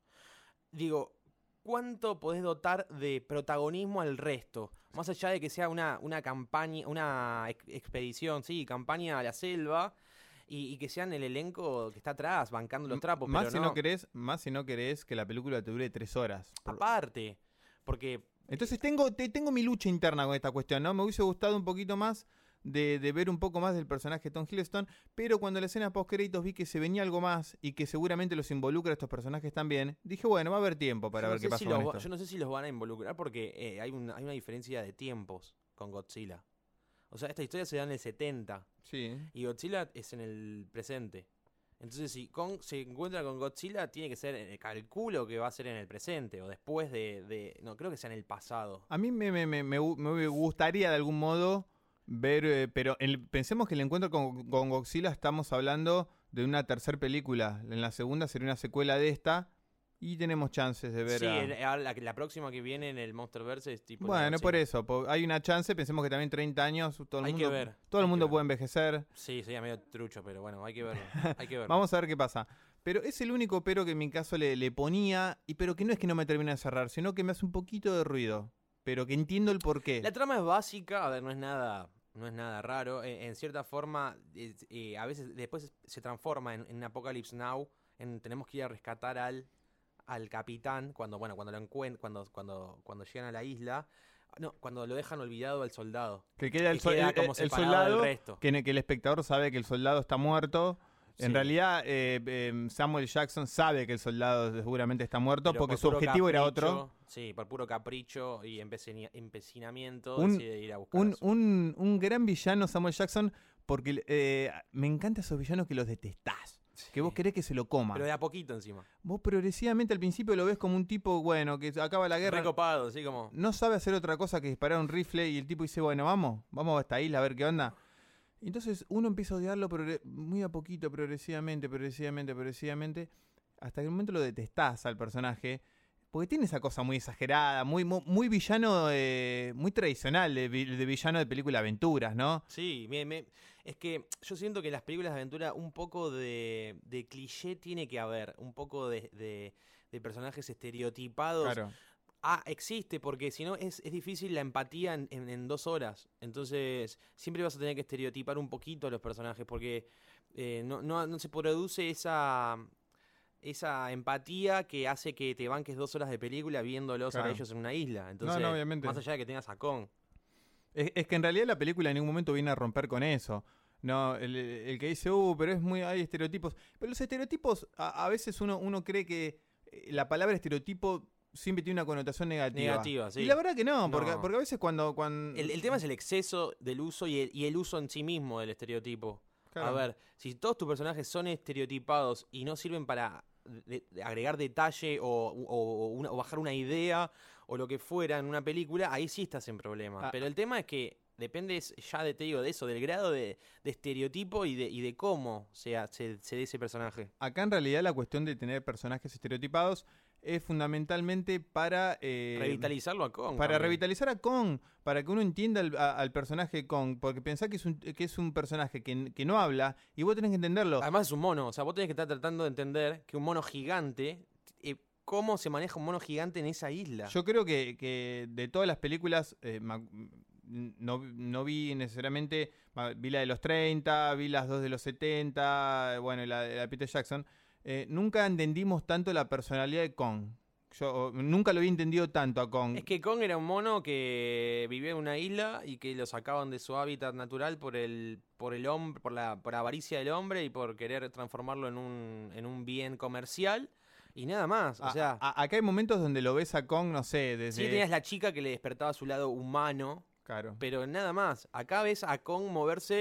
digo, ¿cuánto podés dotar de protagonismo al resto? Más allá de que sea una, una campaña, una ex- expedición, sí, campaña a la selva y, y que sean el elenco que está atrás, bancando los trapos. más pero si no. querés, más si no querés que la película te dure tres horas. Por- Aparte, porque Entonces tengo, te- tengo mi lucha interna con esta cuestión, ¿no? Me hubiese gustado un poquito más de, de ver un poco más del personaje Tom Hiddleston, pero cuando la escena post créditos vi que se venía algo más y que seguramente los involucra a estos personajes también, dije, bueno, va a haber tiempo para yo no ver qué sé pasa si con los va- esto. yo no sé si los van a involucrar porque eh, hay, un- hay una diferencia de tiempos con Godzilla. O sea, esta historia se da en el setenta Sí. y Godzilla es en el presente. Entonces, si Kong se encuentra con Godzilla, tiene que ser, eh, calculo que va a ser en el presente o después de... de- no, creo que sea en el pasado. A mí me, me, me, me gu- me gustaría de algún modo ver, eh, pero el- pensemos que el encuentro con, con Godzilla estamos hablando de una tercera película. En la segunda sería una secuela de esta y tenemos chances de ver Sí, a- el- a la, la próxima que viene en el Monsterverse es tipo... la Bueno, por Godzilla. eso, po- hay una chance, pensemos que también treinta años, todo el Hay que mundo, ver, todo el hay que mundo ver. puede envejecer. Sí, sería medio trucho, pero bueno, hay que verlo. Hay que verlo. Vamos a ver qué pasa. Pero es el único pero que en mi caso le, le ponía, y pero que no es que no me termine de cerrar, sino que me hace un poquito de ruido. Pero que entiendo el porqué. La trama es básica, a ver, no es nada, no es nada raro. En, en cierta forma, es- eh, a veces después se transforma en, en Apocalypse Now, en tenemos que ir a rescatar al, al capitán cuando, bueno, cuando lo encuent cuando, cuando, cuando llegan a la isla. No, cuando lo dejan olvidado al soldado. Que queda el, que sol- queda el- como el separado soldado, del resto. que, que el espectador sabe que el soldado está muerto. En Sí. realidad, eh, eh, Samuel Jackson sabe que el soldado seguramente está muerto Pero porque por su puro objetivo era capricho, otro. Sí, por puro capricho y empecini- empecinamiento Un- decide ir a buscar Un, a su- un, un gran villano, Samuel Jackson, porque eh, me encantan esos villanos que los detestás. Que vos querés que se lo coman. Pero de a poquito encima. Vos progresivamente al principio lo ves como un tipo, bueno, que acaba la guerra. Recopado, así como... No sabe hacer otra cosa que disparar un rifle y el tipo dice, bueno, vamos, vamos a esta isla a ver qué onda. Y entonces uno empieza a odiarlo progre- muy a poquito, progresivamente, progresivamente, progresivamente, hasta que en un momento lo detestás al personaje, porque tiene esa cosa muy exagerada, muy, muy, muy villano, eh, muy tradicional de, vi- de villano de película de aventuras, ¿no? Sí, me- me- es que yo siento que en las películas de aventura un poco de, de cliché tiene que haber, un poco de, de- de personajes estereotipados. Claro. Ah, existe, porque si no es, es difícil la empatía en, en- en dos horas. Entonces, siempre vas a tener que estereotipar un poquito a los personajes, porque eh, no, no, no se produce esa, esa empatía que hace que te banques dos horas de película viéndolos Claro. a ellos en una isla. Entonces, no, obviamente. más allá de que tengas a Kong. Es, es que en realidad la película en ningún momento viene a romper con eso. No, el, el que dice, uh, pero es muy, hay estereotipos. Pero los estereotipos, a, a veces uno, uno cree que eh, la palabra estereotipo siempre tiene una connotación negativa. Negativa, sí. Y la verdad que no, porque, No. porque a veces cuando... cuando El, el tema es el exceso del uso y el, y el uso en sí mismo del estereotipo. Claro. A ver, si todos tus personajes son estereotipados y no sirven para de- de agregar detalle o, o- o una- o bajar una idea o lo que fuera en una película, ahí sí estás en problemas. Ah. Pero el tema es que depende es- ya de, te digo, de eso, del grado de, de estereotipo y de, y de cómo sea, se, se dé ese personaje. Acá en realidad la cuestión de tener personajes estereotipados es fundamentalmente para... eh, Revitalizarlo a Kong. Para también. revitalizar a Kong, para que uno entienda al, a- al personaje Kong, porque pensá que es un, que es un personaje que, que no habla y vos tenés que entenderlo. Además es un mono, o sea, vos tenés que estar tratando de entender que un mono gigante, eh, cómo se maneja un mono gigante en esa isla. Yo creo que, que de todas las películas, eh, ma- no, no vi necesariamente, ma- vi la de los treinta, vi las dos de los setenta, bueno, y la de la de Peter Jackson. Eh, nunca entendimos tanto la personalidad de Kong. Yo o, nunca lo había entendido tanto a Kong. Es que Kong era un mono que vivía en una isla y que lo sacaban de su hábitat natural por el por el hombre, por la por la avaricia del hombre y por querer transformarlo en un en un bien comercial y nada más, o A- sea, a- acá hay momentos donde lo ves a Kong, no sé, desde... sí tenías la chica que le despertaba su lado humano, Claro. pero nada más. Acá ves a Kong moverse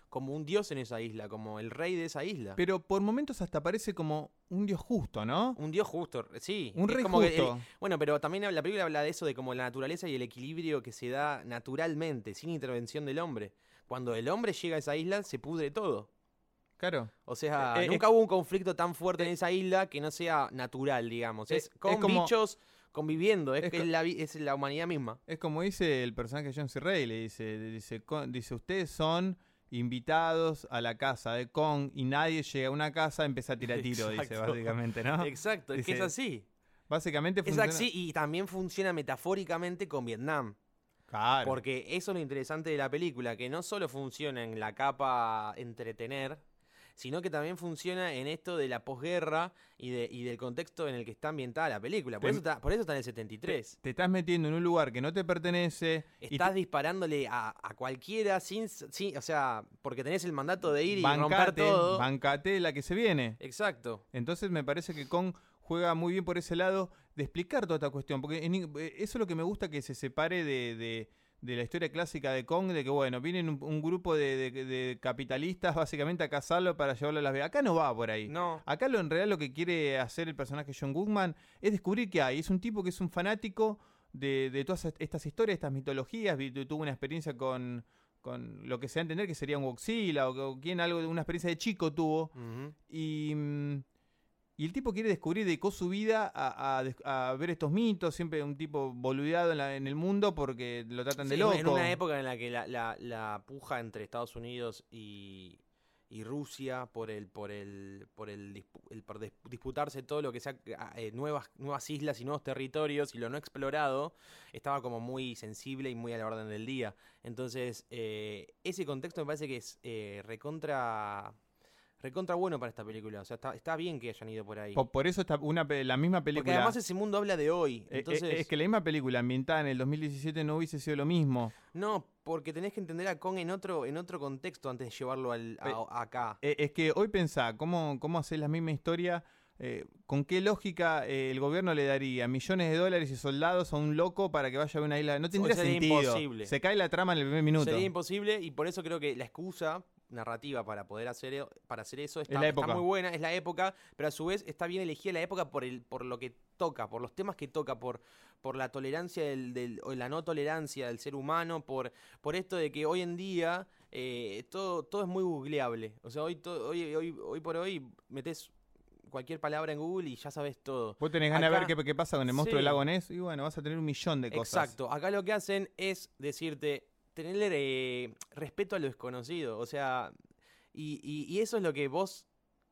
como un dios en esa isla, como el rey de esa isla. Pero por momentos hasta parece como un dios justo, ¿no? Un dios justo, sí. Un Es rey como que justo. el- bueno, pero también la película habla de eso, de como la naturaleza y el equilibrio que se da naturalmente, sin intervención del hombre. Cuando el hombre llega a esa isla, se pudre todo. Claro. O sea, Eh, eh, nunca hubo un conflicto tan fuerte en esa isla que no sea natural, digamos. Eh, Es con es como- bichos conviviendo, es, es que co- es, la, vi- es la humanidad misma. Es como dice el personaje de John C. Reilly, dice, dice, con- dice, ustedes son invitados a la casa de Kong y nadie llega a una casa, empieza a tirar tiro, dice Exacto. básicamente, ¿no? Exacto, es que es Dice, así. Básicamente Es funciona... así y también funciona metafóricamente con Vietnam. Claro. Porque eso es lo interesante de la película, que no solo funciona en la capa entretener, sino que también funciona en esto de la posguerra y, de, y del contexto en el que está ambientada la película. Por, Te- eso, está, por eso está en el setenta y tres. Te estás metiendo en un lugar que no te pertenece. y Estás te- disparándole a, a cualquiera sin, sin, o sea, porque tenés el mandato de ir y bancate, romper todo. bancate la que se viene. Exacto. Entonces me parece que Kong juega muy bien por ese lado de explicar toda esta cuestión, porque en- eh, eso es lo que me gusta, que se separe de, de- de la historia clásica de Kong, de que bueno, vienen un, un grupo de, de- de capitalistas básicamente a cazarlo para llevarlo a Las Vegas. Acá no va por ahí. No. Acá lo en realidad lo que quiere hacer el personaje John Goodman es descubrir qué hay. Es un tipo que es un fanático de, de todas estas historias, estas mitologías. Vi- Tuvo una experiencia con, con lo que se da a entender que sería un Godzilla o, o quien algo, una experiencia de chico tuvo. Ujú. Y, mm, y el tipo quiere descubrir, dedicó su vida a, a des- a ver estos mitos, siempre un tipo boludeado en, la- en el mundo porque lo tratan de Sí, loco. en una época en la que la, la- la puja entre Estados Unidos y, y Rusia por el por el por el, dispu- el por dis- disputarse todo lo que sea eh, nuevas nuevas islas y nuevos territorios y lo no explorado estaba como muy sensible y muy a la orden del día. Entonces eh, ese contexto me parece que es eh, recontra recontra bueno para esta película. O sea, está, está bien que hayan ido por ahí. Po- Por, eso está una, pe- la misma Porque película. además ese mundo habla de hoy. eh, eh, Entonces, es que la misma película ambientada en el dos mil diecisiete no hubiese sido lo mismo. no, porque tenés que entender a Kong en otro, en otro contexto antes de llevarlo al, a- Eh, acá. Eh, es que hoy pensá, ¿cómo, cómo hacer la misma historia? Eh, ¿Con qué lógica eh, el gobierno le daría millones de dólares y soldados a un loco para que vaya a una isla? No tendría sería sentido. imposible. Se cae la trama en el primer minuto. Sería imposible y por eso creo que la excusa narrativa para poder hacer e- para hacer eso está, la está época. muy buena, es la época, pero a su vez está bien elegida la época por el por lo que toca, por los temas que toca, por por la tolerancia del, del- o la no tolerancia del ser humano, por por esto de que hoy en día eh, todo todo es muy googleable. O sea, hoy to- hoy hoy hoy por hoy metes cualquier palabra en Google y ya sabes todo. Vos tenés ganas de Acá- ver qué, qué pasa con el monstruo Sí. del lago Ness y bueno, vas a tener un millón de cosas. Exacto. Acá lo que hacen es decirte, tener eh, respeto a lo desconocido. O sea, y, y- y eso es lo que vos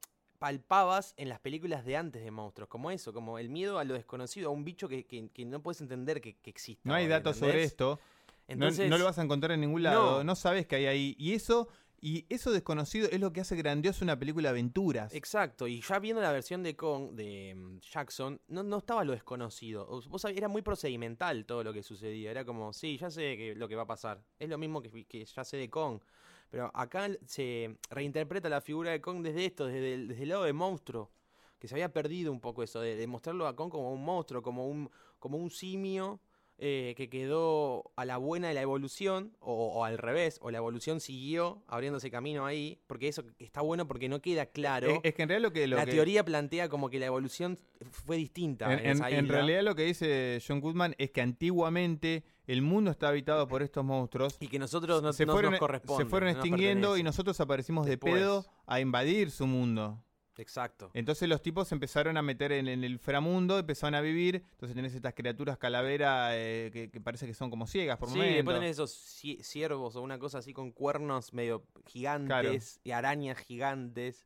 palpabas en las películas de antes de monstruos. Como eso, como el miedo a lo desconocido, a un bicho que, que- que no puedes entender que, que exista. No hay hoy, datos sobre ¿entendés? esto. No- Entonces, no, lo vas a encontrar en ningún lado. No. No, sabes qué hay ahí. Y eso, y eso desconocido es lo que hace grandioso una película de aventuras. exacto, y ya viendo la versión de Kong, de mm, Jackson, no, no estaba lo desconocido. O- Vos sabés, era muy procedimental todo lo que sucedía. Era como, sí, ya sé que, lo que va a pasar. Es lo mismo que, que ya sé de Kong. Pero acá se reinterpreta la figura de Kong desde esto, desde el, desde el lado de monstruo. Que se había perdido un poco eso, de, de mostrarlo a Kong como un monstruo, como un, como un simio eh, que quedó a la buena de la evolución, o, o al revés, o la evolución siguió abriéndose camino ahí, porque eso está bueno porque no queda claro. Es, es que en realidad lo que... Lo la que- teoría plantea como que la evolución fue distinta en, En, en- esa en isla. realidad lo que dice John Goodman es que antiguamente el mundo está habitado por estos monstruos. Y que nosotros no, se, no fueron, nos corresponde. se fueron no nos extinguiendo y pertenece. nosotros aparecimos Después. de pedo a invadir su mundo. Exacto. Entonces los tipos se empezaron a meter en, en el inframundo, empezaron a vivir. Entonces tenés estas criaturas calavera eh, que, que parece que son como ciegas por Sí, momentos. después tenés esos cie- ciervos o una cosa así con cuernos medio gigantes Claro. y arañas gigantes.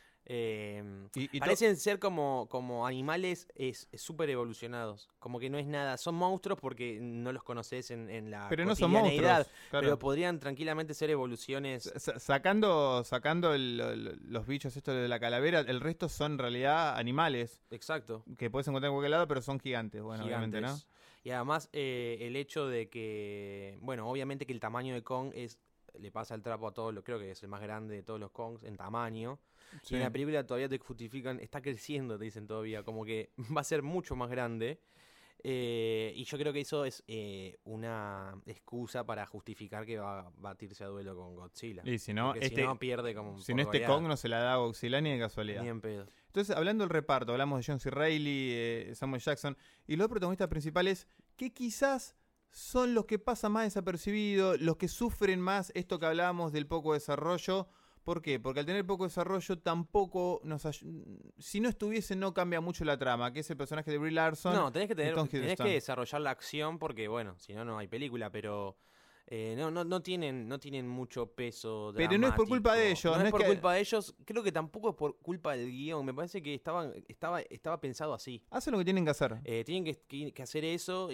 Eh, Y- y to- parecen ser como, como animales es, súper evolucionados. Como que no es nada. Son monstruos porque no los conoces en, en la pero no son cotidianeidad, monstruos. claro. Pero podrían tranquilamente ser evoluciones. Sa- sacando sacando el- el- los bichos estos de la calavera, el resto son en realidad animales Exacto. que puedes encontrar en cualquier lado, pero son gigantes. Bueno, obviamente, ¿no? gigantes. Y además eh, el hecho de que, bueno, obviamente que el tamaño de Kong es le pasa el trapo a todos los, creo que es el más grande de todos los Kongs en tamaño. Sí. Y en la película todavía te justifican, está creciendo, te dicen todavía, como que va a ser mucho más grande. Eh, y yo creo que eso es eh, una excusa para justificar que va a batirse a duelo con Godzilla. Y si no, Porque este, si no pierde como si por no este goleada. Kong no se la da a Godzilla ni de casualidad. Ni en pedo. Entonces, hablando del reparto, hablamos de John C. Reilly, eh, Samuel Jackson, y los dos protagonistas principales que quizás son los que pasan más desapercibidos, los que sufren más esto que hablábamos del poco desarrollo. ¿Por qué? Porque al tener poco desarrollo tampoco nos ay- si no estuviese no cambia mucho la trama, que es el personaje de Brie Larson. No, tenés que, y tener, Tom tenés Hiddleston. que desarrollar la acción porque, bueno, si no, no hay película, pero eh, no, no, no, tienen, no tienen mucho peso Pero no es por culpa de dramático. ellos, No, no es es por que- culpa de ellos, creo que tampoco es por culpa del guión. Me parece que estaban, estaba, estaba pensado así. Hacen lo que tienen que hacer. Eh, tienen que, que- que hacer eso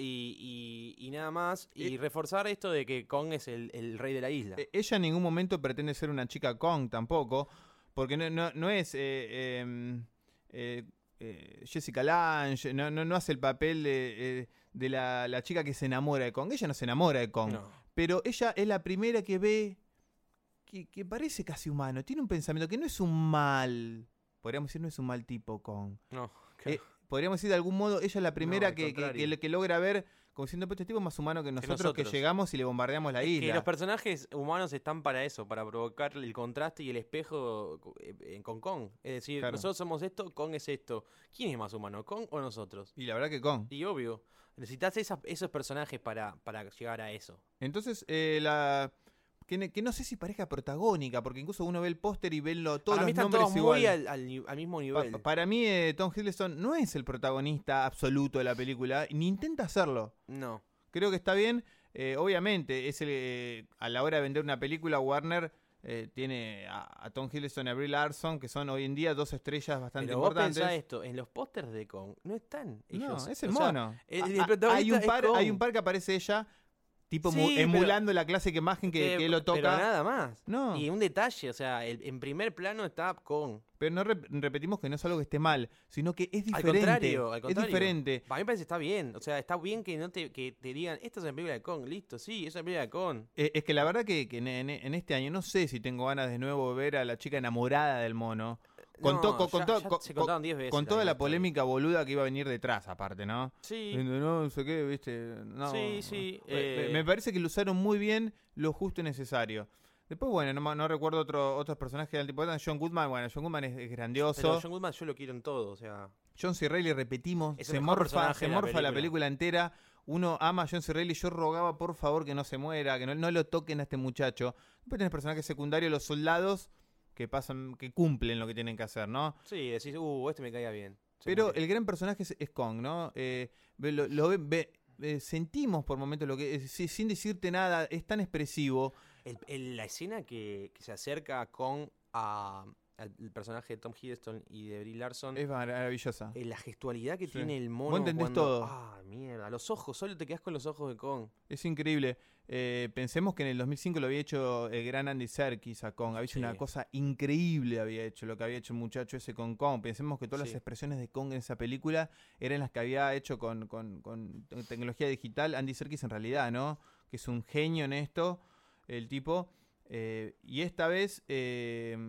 y, y- y nada más. Y Eh, reforzar esto de que Kong es el, el rey de la isla. Eh, Ella en ningún momento pretende ser una chica Kong tampoco, porque no, no, no es eh, eh, eh, eh, Jessica Lange, no, no, no hace el papel de, eh, de la, la chica que se enamora de Kong. Ella no se enamora de Kong, No. pero ella es la primera que ve que, que parece casi humano, tiene un pensamiento que no es un mal, podríamos decir no es un mal tipo Kong. No. Eh, podríamos decir de algún modo, ella es la primera al que, que, contrario. que- que logra ver como siendo este tipo es más humano que nosotros, que nosotros. llegamos y le bombardeamos la Es que isla. los personajes humanos están para eso, para provocar el contraste y el espejo eh, eh, con Kong. Es decir, Claro. nosotros somos esto, Kong es esto. ¿Quién es más humano, Kong o nosotros? Y la verdad que Kong. Y obvio, necesitas esas- esos personajes para, para llegar a eso. Entonces, eh, la que, ne- que no sé si parezca protagónica, porque incluso uno ve el póster y ve lo- todos para mí los están nombres todos igual. muy al, al ni- al mismo Pa- nivel. pa- para mí, eh, Tom Hiddleston no es el protagonista absoluto de la película, ni intenta hacerlo. No. Creo que está bien. eh, obviamente, es el, eh, a la hora de vender una película, Warner eh, tiene a, a Tom Hiddleston y a Brie Larson, que son hoy en día dos estrellas bastante Pero vos importantes. pensás esto, en los pósters de Kong no están ellos. No, es el O sea, mono. el- A- el a- protagonista hay, un es par, Kong. hay un par que aparece ella, tipo Sí, mu- pero- emulando la clásica imagen que, eh, que él lo toca. Pero nada más. No. Y un detalle, o sea, el- en primer plano está Kong. Pero no rep- repetimos que no es algo que esté mal, sino que es Al diferente. contrario, al Es contrario. diferente. Para mí me parece que está bien. O sea, está bien que no te, que te digan, esta es una película de Kong, listo, sí, es una película de Kong. Eh, es que la verdad que, que en, en- en este año no sé si tengo ganas de nuevo ver a la chica enamorada del mono. Con, No, to- con, con ya- to- ya con- se contaron diez veces con toda la misma historia. polémica boluda que iba a venir detrás, aparte, ¿no? Sí, Diciendo, No, no sé qué, viste. No. Sí, sí, Me- me, eh. me parece que lo usaron muy bien, lo justo y necesario. Después, bueno, no, ma- no recuerdo otro, otros personajes del tipo. John Goodman, bueno, John Goodman es, es grandioso. pero John Goodman yo lo quiero en todo, o sea. John C. Reilly, repetimos, Es el se mejor morfa, personaje se de la morfa la película. película entera. Uno ama a John C. Reilly. Yo rogaba, por favor, que no se muera, que no, no lo toquen a este muchacho. Después tenés personajes secundarios, los soldados, que pasan, que cumplen lo que tienen que hacer, ¿no? Sí, decís, uh, este me caía bien. Se Pero muere. el gran personaje es, es Kong, ¿no? Eh, ve- lo, lo ve- ve- eh, sentimos por momentos lo que es, sí, sin decirte nada, es tan expresivo. El- el- la escena que, que se acerca con a, al el personaje de Tom Hiddleston y de Brie Larson, Es maravillosa. eh, la gestualidad que Sí. tiene el mono. Vos entendés cuando- todo. Ah, mierda, los ojos, solo te quedás con los ojos de Kong. Es increíble. Eh, pensemos que en el dos mil cinco lo había hecho el gran Andy Serkis a Kong. Había hecho Sí. una cosa increíble, había hecho lo que había hecho el muchacho ese con Kong. Pensemos que todas Sí. las expresiones de Kong en esa película eran las que había hecho con, con- con tecnología digital Andy Serkis en realidad, ¿no? Que es un genio en esto, el tipo. Eh, y esta vez, eh,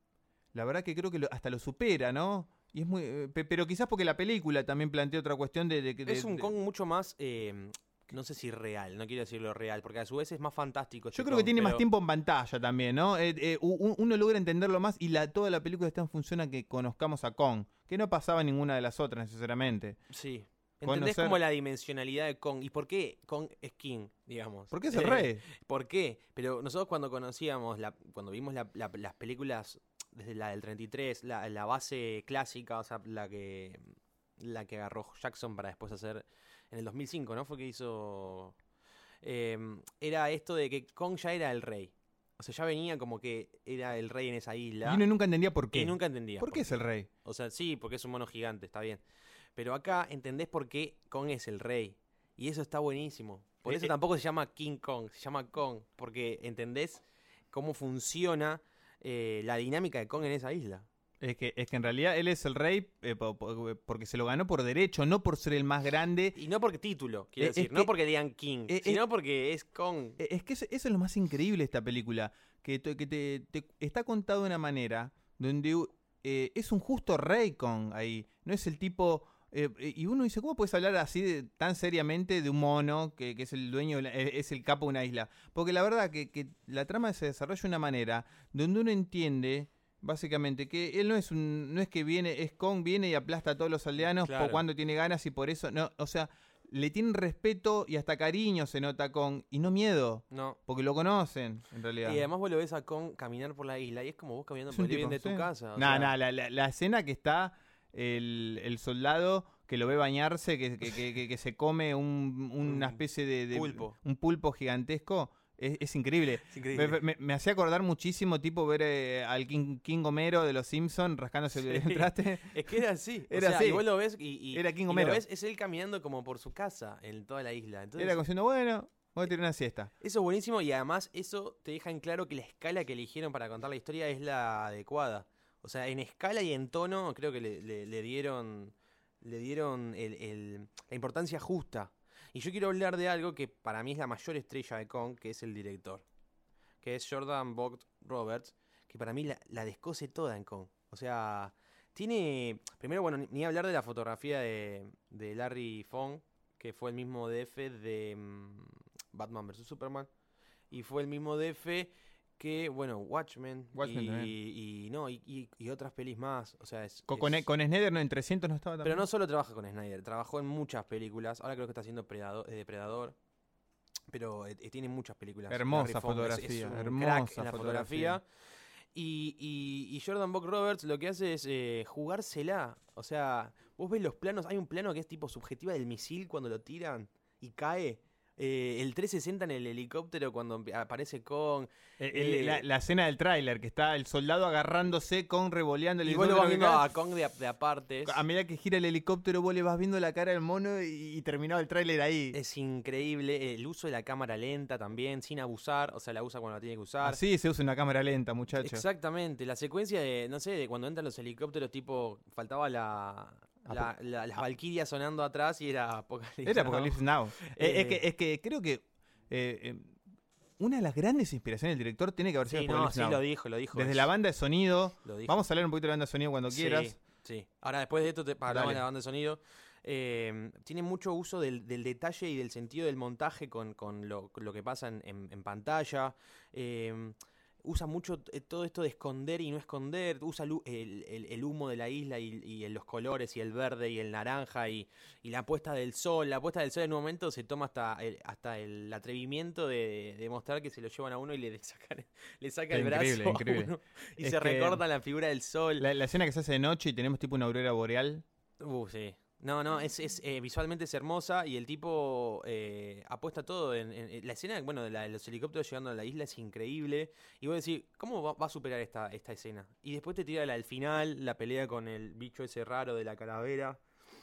la verdad que creo que lo- hasta lo supera, ¿no? Y es muy, eh, pe- pero quizás porque la película también plantea otra cuestión de... de- de- Es un de- Kong mucho más, eh, no sé si real, no quiero decirlo real, porque a su vez es más fantástico. este Yo creo que Kong, tiene más pero- tiempo en pantalla también, ¿no? Eh, eh, u- uno logra entenderlo más y la, toda la película está en función a que conozcamos a Kong, que no pasaba en ninguna de las otras necesariamente. Sí. ¿Entendés Conocer- como la dimensionalidad de Kong? ¿Y por qué Kong es King, digamos? Porque es el Eh, rey. ¿Por qué? Pero nosotros cuando conocíamos, la, cuando vimos la- la- las películas desde la del treinta y tres, la, la base clásica, o sea, la que la que agarró Jackson para después hacer en el dos mil cinco, ¿no? Fue que hizo... eh, era esto de que Kong ya era el rey. O sea, ya venía como que era el rey en esa isla. Y uno nunca entendía por qué. Y nunca entendía. ¿Por qué es el rey? O sea, sí, porque es un mono gigante, está bien. Pero acá entendés por qué Kong es el rey. Y eso está buenísimo. Por Eh, eso eh. tampoco se llama King Kong, se llama Kong. Porque entendés cómo funciona eh, la dinámica de Kong en esa isla. Es que, es que en realidad él es el rey eh, po- po- porque se lo ganó por derecho, no por ser el más grande. Y no porque título, quiero Eh, es decir. que- no porque digan King, eh, sino eh, porque es Kong. Eh, Es que eso, eso es lo más increíble de esta película, que, te, que te- te- está contado de una manera donde eh, es un justo rey Kong ahí. No es el tipo Eh, y uno dice, ¿cómo puedes hablar así de, tan seriamente de un mono que, que es el dueño, de la- eh, es el capo de una isla? Porque la verdad que, que la trama se desarrolla de una manera donde uno entiende, básicamente, que él no es un, no es que viene, es Kong, viene y aplasta a todos los aldeanos Claro. por cuando tiene ganas y por eso, no, o sea, le tienen respeto y hasta cariño se nota a Kong, y no miedo, No. porque lo conocen, en realidad. Y además vos lo ves a Kong caminar por la isla y es como vos caminando Es por un el living tipo, de tu sí. casa. o No, sea, no, la, la- la escena que está el, el soldado que lo ve bañarse, que, que, que- que- que se come un- una Un especie de, de- pulpo. un pulpo gigantesco, es, es increíble. Es increíble. Me, me- me hacía acordar muchísimo, tipo, ver eh, al King, King Homero de los Simpsons rascándose el, Sí. el traste. Es que era así. o Era sea, así. Y vos lo ves y, y- Era King y lo Homero. ves, es él caminando como por su casa en toda la isla. Entonces, Era como diciendo, bueno, voy a tirar una siesta. eso es buenísimo y además eso te deja en claro que la escala que eligieron para contar la historia es la adecuada. O sea, en escala y en tono creo que le, le- le dieron, le dieron el- el- la importancia justa. Y yo quiero hablar de algo que para mí es la mayor estrella de Kong, que es el director. Que es Jordan Vogt Roberts, que para mí la, la descose toda en Kong. O sea, tiene... Primero, bueno, ni, ni hablar de la fotografía de, de Larry Fong, que fue el mismo D F de mm, Batman versus. Superman. Y fue el mismo D F que, bueno, Watchmen. Watchmen y, también. y, no, y, y- y otras pelis más. O sea, es... Con, con, es- con Snyder no, en trescientos no estaba también. pero no solo trabaja con Snyder, trabajó en muchas películas. Ahora creo que está haciendo Predador, eh, Depredador. Pero eh, eh, tiene muchas películas. Hermosa Larry Fong es- fotografía, es un hermosa crack en la fotografía. fotografía. Y, y- y Jordan Buck Roberts lo que hace es eh, jugársela. O sea, vos ves los planos. Hay un plano que es tipo subjetiva del misil cuando lo tiran y cae. Eh, el trescientos sesenta en el helicóptero cuando empe- aparece Kong. Eh, el- eh, la, la escena del tráiler, que está el soldado agarrándose con revoleando el Y vos lo helicóptero vas que viendo cae. a Kong de, a- de apartes. A medida que gira el helicóptero, vos le vas viendo la cara del mono y, y terminaba el tráiler ahí. Es increíble. El uso de la cámara lenta también, sin abusar. O sea, la usa cuando la tiene que usar. Así se usa una cámara lenta, muchacho. Exactamente, la secuencia de, no sé, de cuando entran los helicópteros, tipo, faltaba la, la- la- las Valkyrias sonando atrás y era Apocalipsis. Era Apocalypse Now. Eh, Eh, es, que, es que creo que eh, eh, una de las grandes inspiraciones del director tiene que haber sido Sí, no, Apocalypse sí Now. lo dijo, lo dijo. Desde es- la banda de sonido. lo dijo. Vamos a hablar un poquito de la banda de sonido cuando Sí, quieras. sí. Ahora, después de esto, te hablamos Dale. de la banda de sonido. Eh, tiene mucho uso del, del detalle y del sentido del montaje con, con lo, con lo que pasa en, en- en pantalla. Eh, usa mucho eh, todo esto de esconder y no esconder. Usa lu- el, el- el humo de la isla y, y los colores y el verde y el naranja y, y la puesta del sol. La puesta del sol en un momento se toma hasta el, hasta el atrevimiento de, de mostrar que se lo llevan a uno y le sacan, le saca el Increíble, brazo a increíble. uno y Es se que- recorta la figura del sol. La, la escena que se hace de noche y tenemos tipo una aurora boreal. Uh, sí. No, no, es, es eh, visualmente es hermosa y el tipo eh, apuesta todo en, en- en- la escena, bueno, de, la- de los helicópteros llegando a la isla es increíble. Y vos decís, ¿cómo va, va a superar esta, esta escena? Y después te tira la al final, la pelea con el bicho ese raro de la calavera.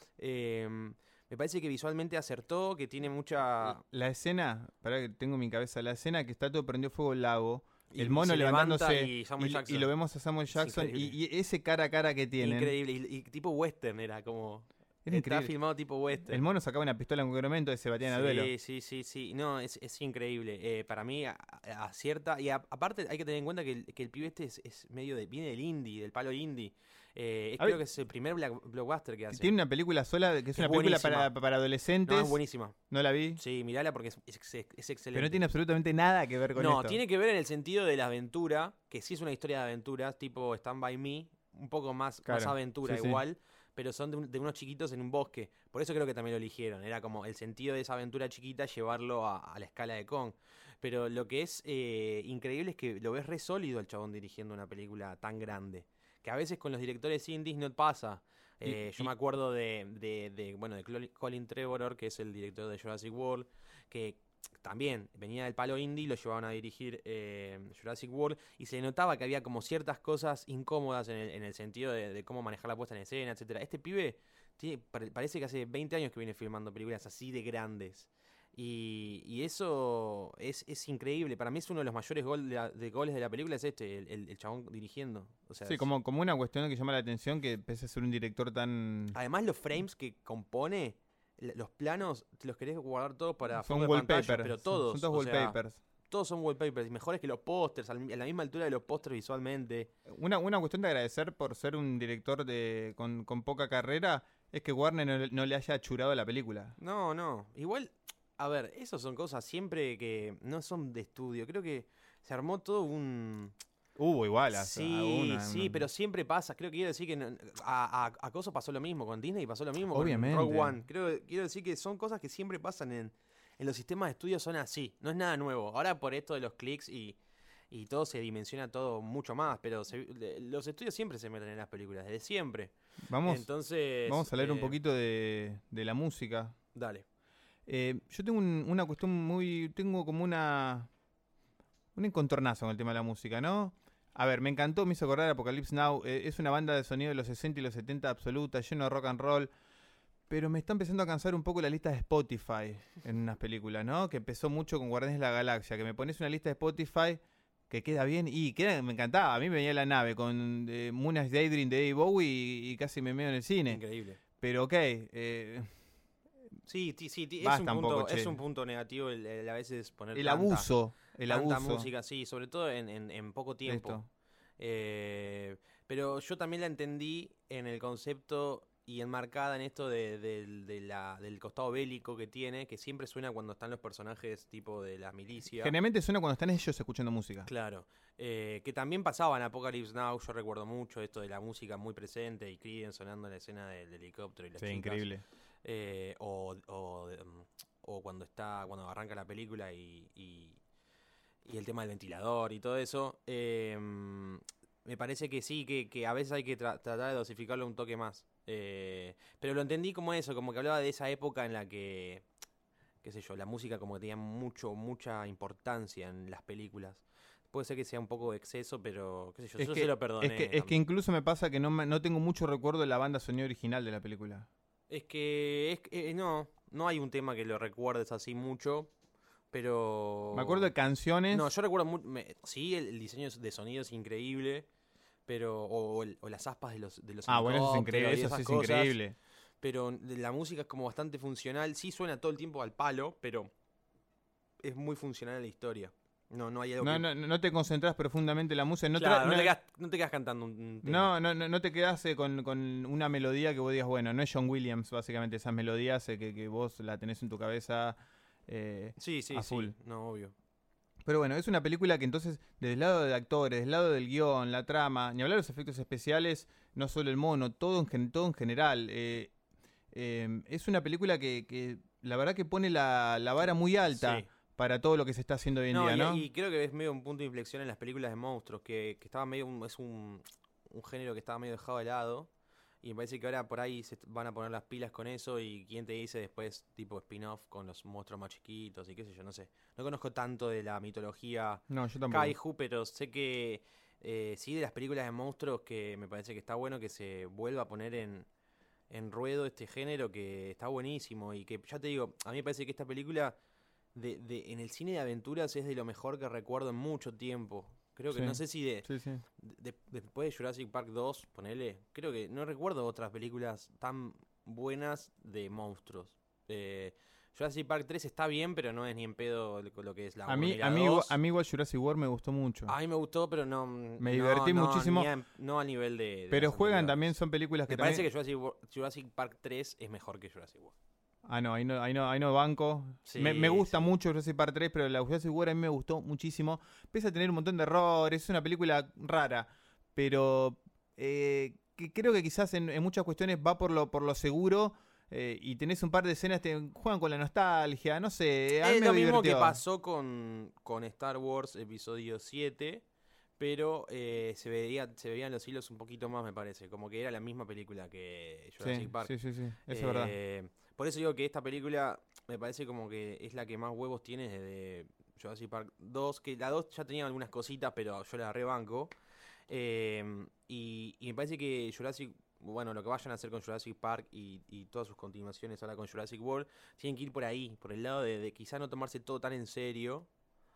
Eh, me parece que visualmente acertó, que tiene mucha... La escena, para que tengo en mi cabeza, la escena que está todo prendido fuego el lago. y El mono se levanta levantándose y Samuel y, Jackson. y lo vemos a Samuel Jackson y, increíble. y ese cara a cara que tienen. Increíble. Y, y tipo western era como... Era Está increíble. filmado tipo western. El mono sacaba una pistola en cualquier momento y se batían al duelo. Sí, sí, sí, sí. No, es, es increíble. Eh, para mí a- a- acierta. Y a- aparte hay que tener en cuenta que el, que el pibe este es, es medio de, viene del indie, del palo indie. Eh, es- A creo ver, que es el primer black- blockbuster que hace. Tiene una película sola que es Es una película buenísima. para, para adolescentes. No, es buenísima. No la vi. Sí, mirala porque es, es, es- es excelente. Pero no tiene absolutamente nada que ver con No, esto. tiene que ver en el sentido de la aventura, que sí es una historia de aventuras, tipo Stand By Me, un poco más, Claro, más aventura sí, sí. igual, pero son de, un- de unos chiquitos en un bosque. Por eso creo que también lo eligieron. Era como el sentido de esa aventura chiquita llevarlo a, a la escala de Kong. Pero lo que es eh, increíble es que lo ves re sólido el chabón dirigiendo una película tan grande. Que a veces con los directores indies no pasa. Eh, Y- yo y- me acuerdo de, de, de, bueno, de Cloli- Colin Trevorrow, que es el director de Jurassic World, que también venía del palo indie y lo llevaban a dirigir eh, Jurassic World y se notaba que había como ciertas cosas incómodas en el, en el sentido de, de cómo manejar la puesta en escena, etcétera. Este pibe tiene, pare- parece que hace veinte años que viene filmando películas así de grandes. Y, y eso es, es increíble. Para mí es uno de los mayores gol de, la- de goles de la película, es este, el, el- el chabón dirigiendo. O sea, Sí, es- como, como una cuestión que llama la atención que pese a ser un director tan... Además los frames que compone, l- los planos, te los querés guardar todos para son fondo de pantalla, wallpapers. pero todos. Son todos o sea, wallpapers. todos son wallpapers, mejores que los pósters, al mi- a la misma altura de los pósters visualmente. Una, una cuestión de agradecer por ser un director de con, con poca carrera Es que Warner no, no le haya achurado la película. No, no. Igual, a ver, esas son cosas siempre que no son de estudio. Creo que se armó todo un... Hubo igual. hasta Sí, una- sí, una- pero siempre pasa. Creo que quiero decir que no- a, a, a Coso pasó lo mismo, con Disney pasó lo mismo, Obviamente. con Rogue One. Creo, quiero decir que son cosas que siempre pasan en, en los sistemas de estudio, son así. No es nada nuevo. Ahora por esto de los clics y, y todo se dimensiona todo mucho más, pero se- de- los estudios siempre se meten en las películas, desde siempre. Vamos, Entonces, vamos a leer un eh, poquito de, de la música. Dale. Eh, yo tengo un- una cuestión muy... Tengo como una... Un encontronazo con el tema de la música, ¿no? A ver, me encantó, me hizo acordar Apocalypse Now. eh, es una banda de sonido de los sesenta y los setenta absoluta, lleno de rock and roll. Pero me está empezando a cansar un poco la lista de Spotify en unas películas, ¿no? Que empezó mucho con Guardianes de la Galaxia. Que me pones una lista de Spotify que queda bien. Y queda, me encantaba. A mí me venía la nave con eh, Moon Knight's Daydream de David Bowie y, y casi me meo en el cine. Increíble. Pero ok, eh, Sí, sí, sí, ti- es, Basta un un punto, poco, che. es un punto negativo el, el a veces poner el tanta- abuso. El tanta abuso. música, sí, sobre todo en, en, en poco tiempo. Esto. Eh, pero yo también la entendí en el concepto y enmarcada en esto de, de- de la, del costado bélico que tiene, que siempre suena cuando están los personajes tipo de la milicia. Generalmente suena cuando están ellos escuchando música. Claro, eh, que también pasaba en Apocalypse Now, yo recuerdo mucho esto de la música muy presente y Creedence sonando en la escena del helicóptero y las Sí, chicas. increíble. Eh, o, o, um, o cuando está cuando arranca la película y, y, y el tema del ventilador y todo eso. eh, me parece que sí, que, que a veces hay que tra- tratar de dosificarlo un toque más. Eh, pero lo entendí como eso, como que hablaba de esa época en la que, qué sé yo, la música como que tenía mucho, mucha importancia en las películas. Puede ser que sea un poco de exceso, pero qué sé yo, Es eso que, se lo perdoné. es, que, es que también. incluso me pasa que no, me- no tengo mucho recuerdo de la banda sonora original de la película. Es que, es que, eh, no, no hay un tema que lo recuerdes así mucho, pero... Me acuerdo de canciones. No, yo recuerdo mucho, sí, el, el diseño de sonido es increíble, pero o, o el- o las aspas de los de los ah, bueno, eso es helicópteros increíble. y Eso esas sí es cosas, increíble. pero de- la música es como bastante funcional, sí suena todo el tiempo al palo, pero es muy funcional a la historia. No, no hay algo No, que... no, no te concentras profundamente en la música. No, Claro, tra- no, no- te quedas, no te quedas cantando un, un tema. no, no, no, no te quedas eh, con, con una melodía que vos digas, bueno, no es John Williams, básicamente, esas melodías eh, que, que vos la tenés en tu cabeza. eh, Sí, sí, a sí, full. no, obvio. Pero bueno, es una película que entonces, desde el lado de actores, desde el lado del guión, la trama, ni hablar de los efectos especiales, no solo el mono, todo en, gen- todo en general. eh, eh, es una película que, que la verdad que pone la, la vara muy alta Sí. para todo lo que se está haciendo hoy en No, día, y, ¿no? y creo que es medio un punto de inflexión en las películas de monstruos, que, que estaba medio, un- es un, un género que estaba medio dejado de lado, y me parece que ahora por ahí se van a poner las pilas con eso, y quién te dice después tipo spin-off con los monstruos más chiquitos y qué sé yo, no sé. No conozco tanto de la mitología No, yo tampoco. Kaiju, pero sé que eh, sí de las películas de monstruos que me parece que está bueno que se vuelva a poner en, en ruedo este género que está buenísimo y que ya te digo, a mí me parece que esta película de, de, en el cine de aventuras es de lo mejor que recuerdo en mucho tiempo. Creo que Sí. no sé si de, Sí, sí. de- después de Jurassic Park dos, ponele, creo que no recuerdo otras películas tan buenas de monstruos. Eh, Jurassic Park tres está bien, pero no es ni en pedo lo lo que es la A uno mí, ni la a, mí, igual- dos. a mí igual Jurassic World me gustó mucho. A mí me gustó, pero no. Me no, divertí no, muchísimo. ni a- no a nivel de. de Pero las juegan anteriores. también, son películas que Me también... parece que Jurassic, Wor- Jurassic Park tres es mejor que Jurassic World. Ah, no, ahí no, ahí no, ahí no banco. Sí, me, me gusta sí. mucho Jurassic Park tres, pero la Jurassic World a mí me gustó muchísimo. Pese a tener un montón de errores, es una película rara, pero eh, que creo que quizás en, en muchas cuestiones va por lo, por lo seguro eh, y tenés un par de escenas que juegan con la nostalgia, no sé. A mí Es me lo mismo divirtió. que pasó con, con Star Wars Episodio siete, pero eh, se, veía, se veían los hilos un poquito más, me parece. Como que era la misma película que Jurassic Sí, Park. sí, sí, sí, eso es verdad. Eh, Por eso digo que esta película me parece como que es la que más huevos tiene desde Jurassic Park dos, que la dos ya tenía algunas cositas, pero yo la rebanco. Eh, y, y me parece que Jurassic, bueno, lo que vayan a hacer con Jurassic Park y, y todas sus continuaciones ahora con Jurassic World, tienen que ir por ahí, por el lado de, de quizá no tomarse todo tan en serio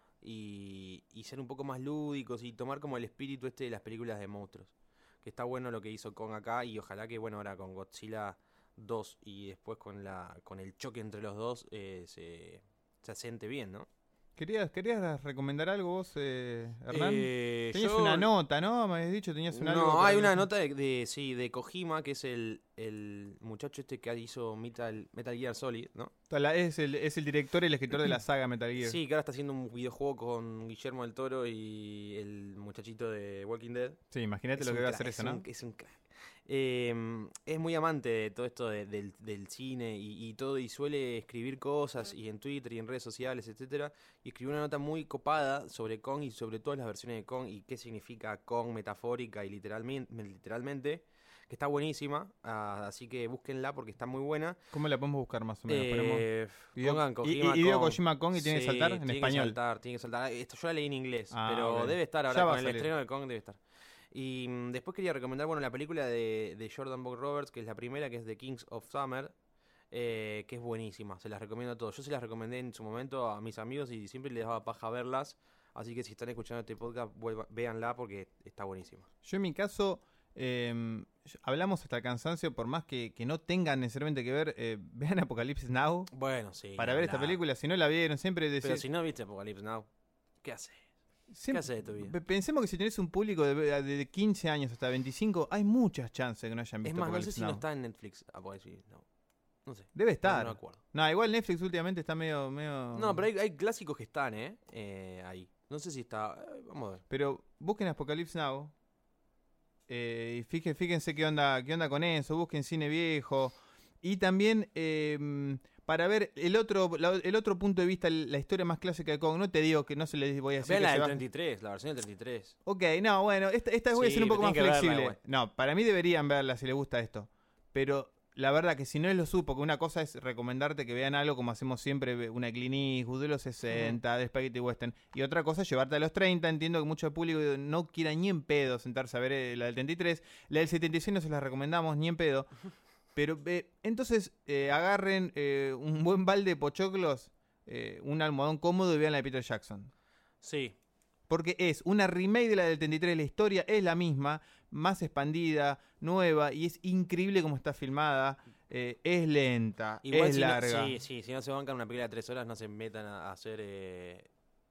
y, y ser un poco más lúdicos y tomar como el espíritu este de las películas de monstruos. Que está bueno lo que hizo Kong acá y ojalá que, bueno, ahora con Godzilla dos y después con la con el choque entre los dos eh, se, se asiente bien, ¿no? ¿Querías, ¿Querías recomendar algo vos, eh, Hernán? Eh, Tenías yo- una nota, ¿no? Me habías dicho, tenías un algo. No, para hay que- una nota de, de- sí, de Kojima, que es el, el muchacho este que hizo Metal, Metal Gear Solid, ¿no? La- Es el, es el director y el escritor de la saga Metal Gear. Sí, que ahora está haciendo un videojuego con Guillermo del Toro y el muchachito de Walking Dead. Sí, imagínate Es lo un que va a crack, hacer es eso, ¿no? un- es un crack. Eh, es muy amante de todo esto de- del, del cine y, y todo, y suele escribir cosas y en Twitter y en redes sociales, etcétera. Y escribió una nota muy copada sobre Kong y sobre todas las versiones de Kong y qué significa Kong metafórica y literalmente, literalmente que está buenísima. Ah, así que búsquenla porque está muy buena. ¿Cómo la podemos buscar más o menos? Ponemos Eh, Hideo- pongan y- Kojima y- Hideo Kong. Kojima Kong y tiene que Sí, saltar en tiene que español. saltar, tiene que saltar. Esto yo la leí en inglés, Ah, pero ok. debe estar Ya ahora va a con el salir. estreno de Kong, debe estar. Y mm, después quería recomendar, bueno, la película de, de Jordan Vogt Roberts, que es la primera, que es The Kings of Summer, eh, que es buenísima, se las recomiendo a todos. Yo se las recomendé en su momento a mis amigos y siempre les daba paja verlas, así que si están escuchando este podcast, vuelva- véanla porque está buenísima. Yo en mi caso, eh, hablamos hasta el cansancio, por más que, que no tengan necesariamente que ver, eh, vean Apocalipsis Now Bueno, sí. para ver esta habla. película. Si no la vieron, siempre decir, Pero si no viste Apocalypse Now, ¿qué haces? siempre- ¿Qué haces de tu vida? pe- pensemos que si tenés un público de, de quince años hasta veinticinco, hay muchas chances de que no hayan Es visto más, no sé Apocalipsis si Now. no está en Netflix Apocalypse Now. No sé. Debe No, estar. no me acuerdo. No, igual Netflix últimamente está medio... medio... No, pero hay, hay clásicos que están, ¿eh? Eh, Ahí. No sé si está. eh, vamos a ver. Pero busquen Apocalypse Now. eh, y fíjense, fíjense qué onda, qué onda con eso. Busquen cine viejo. Y también eh, para ver el otro, la- el otro punto de vista, la historia más clásica de Kong. No te digo que no se les voy a decir Vean que la se del va- treinta y tres, la versión del treinta y tres. Ok, no, bueno, esta, esta voy a Sí, ser un poco pero más tienen que verla flexible. igual. No, para mí deberían verla si les gusta esto. Pero la verdad que si no es lo supo, que una cosa es recomendarte que vean algo como hacemos siempre, una Clint Eastwood de los sesenta, de Spaghetti Western, y otra cosa es llevarte a los treinta. Entiendo que mucho público no quiera ni en pedo sentarse a ver eh, la del treinta y tres, la del setenta y seis no se la recomendamos ni en pedo. Pero eh, entonces eh, agarren eh, un buen balde de pochoclos, eh, un almohadón cómodo y vean la de Peter Jackson. Sí. Porque es una remake de la del treinta y tres, la historia es la misma, más expandida, nueva, y es increíble cómo está filmada. eh, es lenta, Igual es si larga. No, sí, sí, si no se bancan una película de tres horas, no se metan a, a hacer. Eh,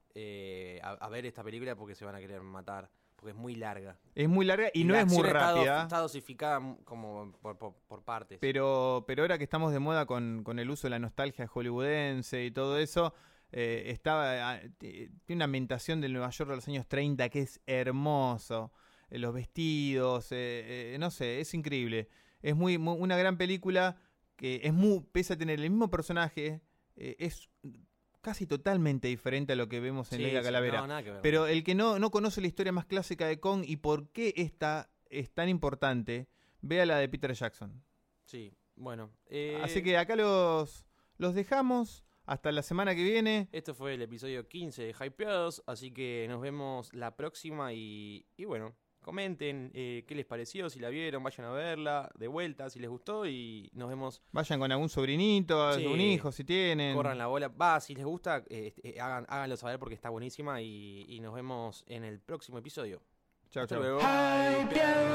eh, a, a ver esta película porque se van a querer matar. Porque es muy larga. Es muy larga y, no la es muy acción está do- rápida. Está dosificada m- como por, por, por partes. Pero, pero ahora que estamos de moda con, con el uso de la nostalgia hollywoodense y todo eso, eh, estaba, ah, t- tiene una ambientación del Nueva York de los años treinta que es hermoso. Eh, los vestidos, eh, eh, no sé, es increíble. Es muy, muy- una gran película que es muy, pese a tener el mismo personaje, eh, es casi totalmente diferente a lo que vemos en Sí, La Isla sí, Calavera. no, nada que ver. Pero el que no, no conoce la historia más clásica de Kong y por qué esta es tan importante, vea la de Peter Jackson. Sí, bueno. eh, Así que acá los, los dejamos. Hasta la semana que viene. Esto fue el episodio quince de Hypeados, así que nos vemos la próxima y, y bueno, comenten eh, qué les pareció, si la vieron, vayan a verla de vuelta si les gustó y nos vemos. Vayan con algún sobrinito, Sí. un hijo si tienen. Corran la bola. Va, si les gusta, eh, eh, hagan, háganlo saber porque está buenísima y, y nos vemos en el próximo episodio. Chau, Hasta chau. luego. Hypeados.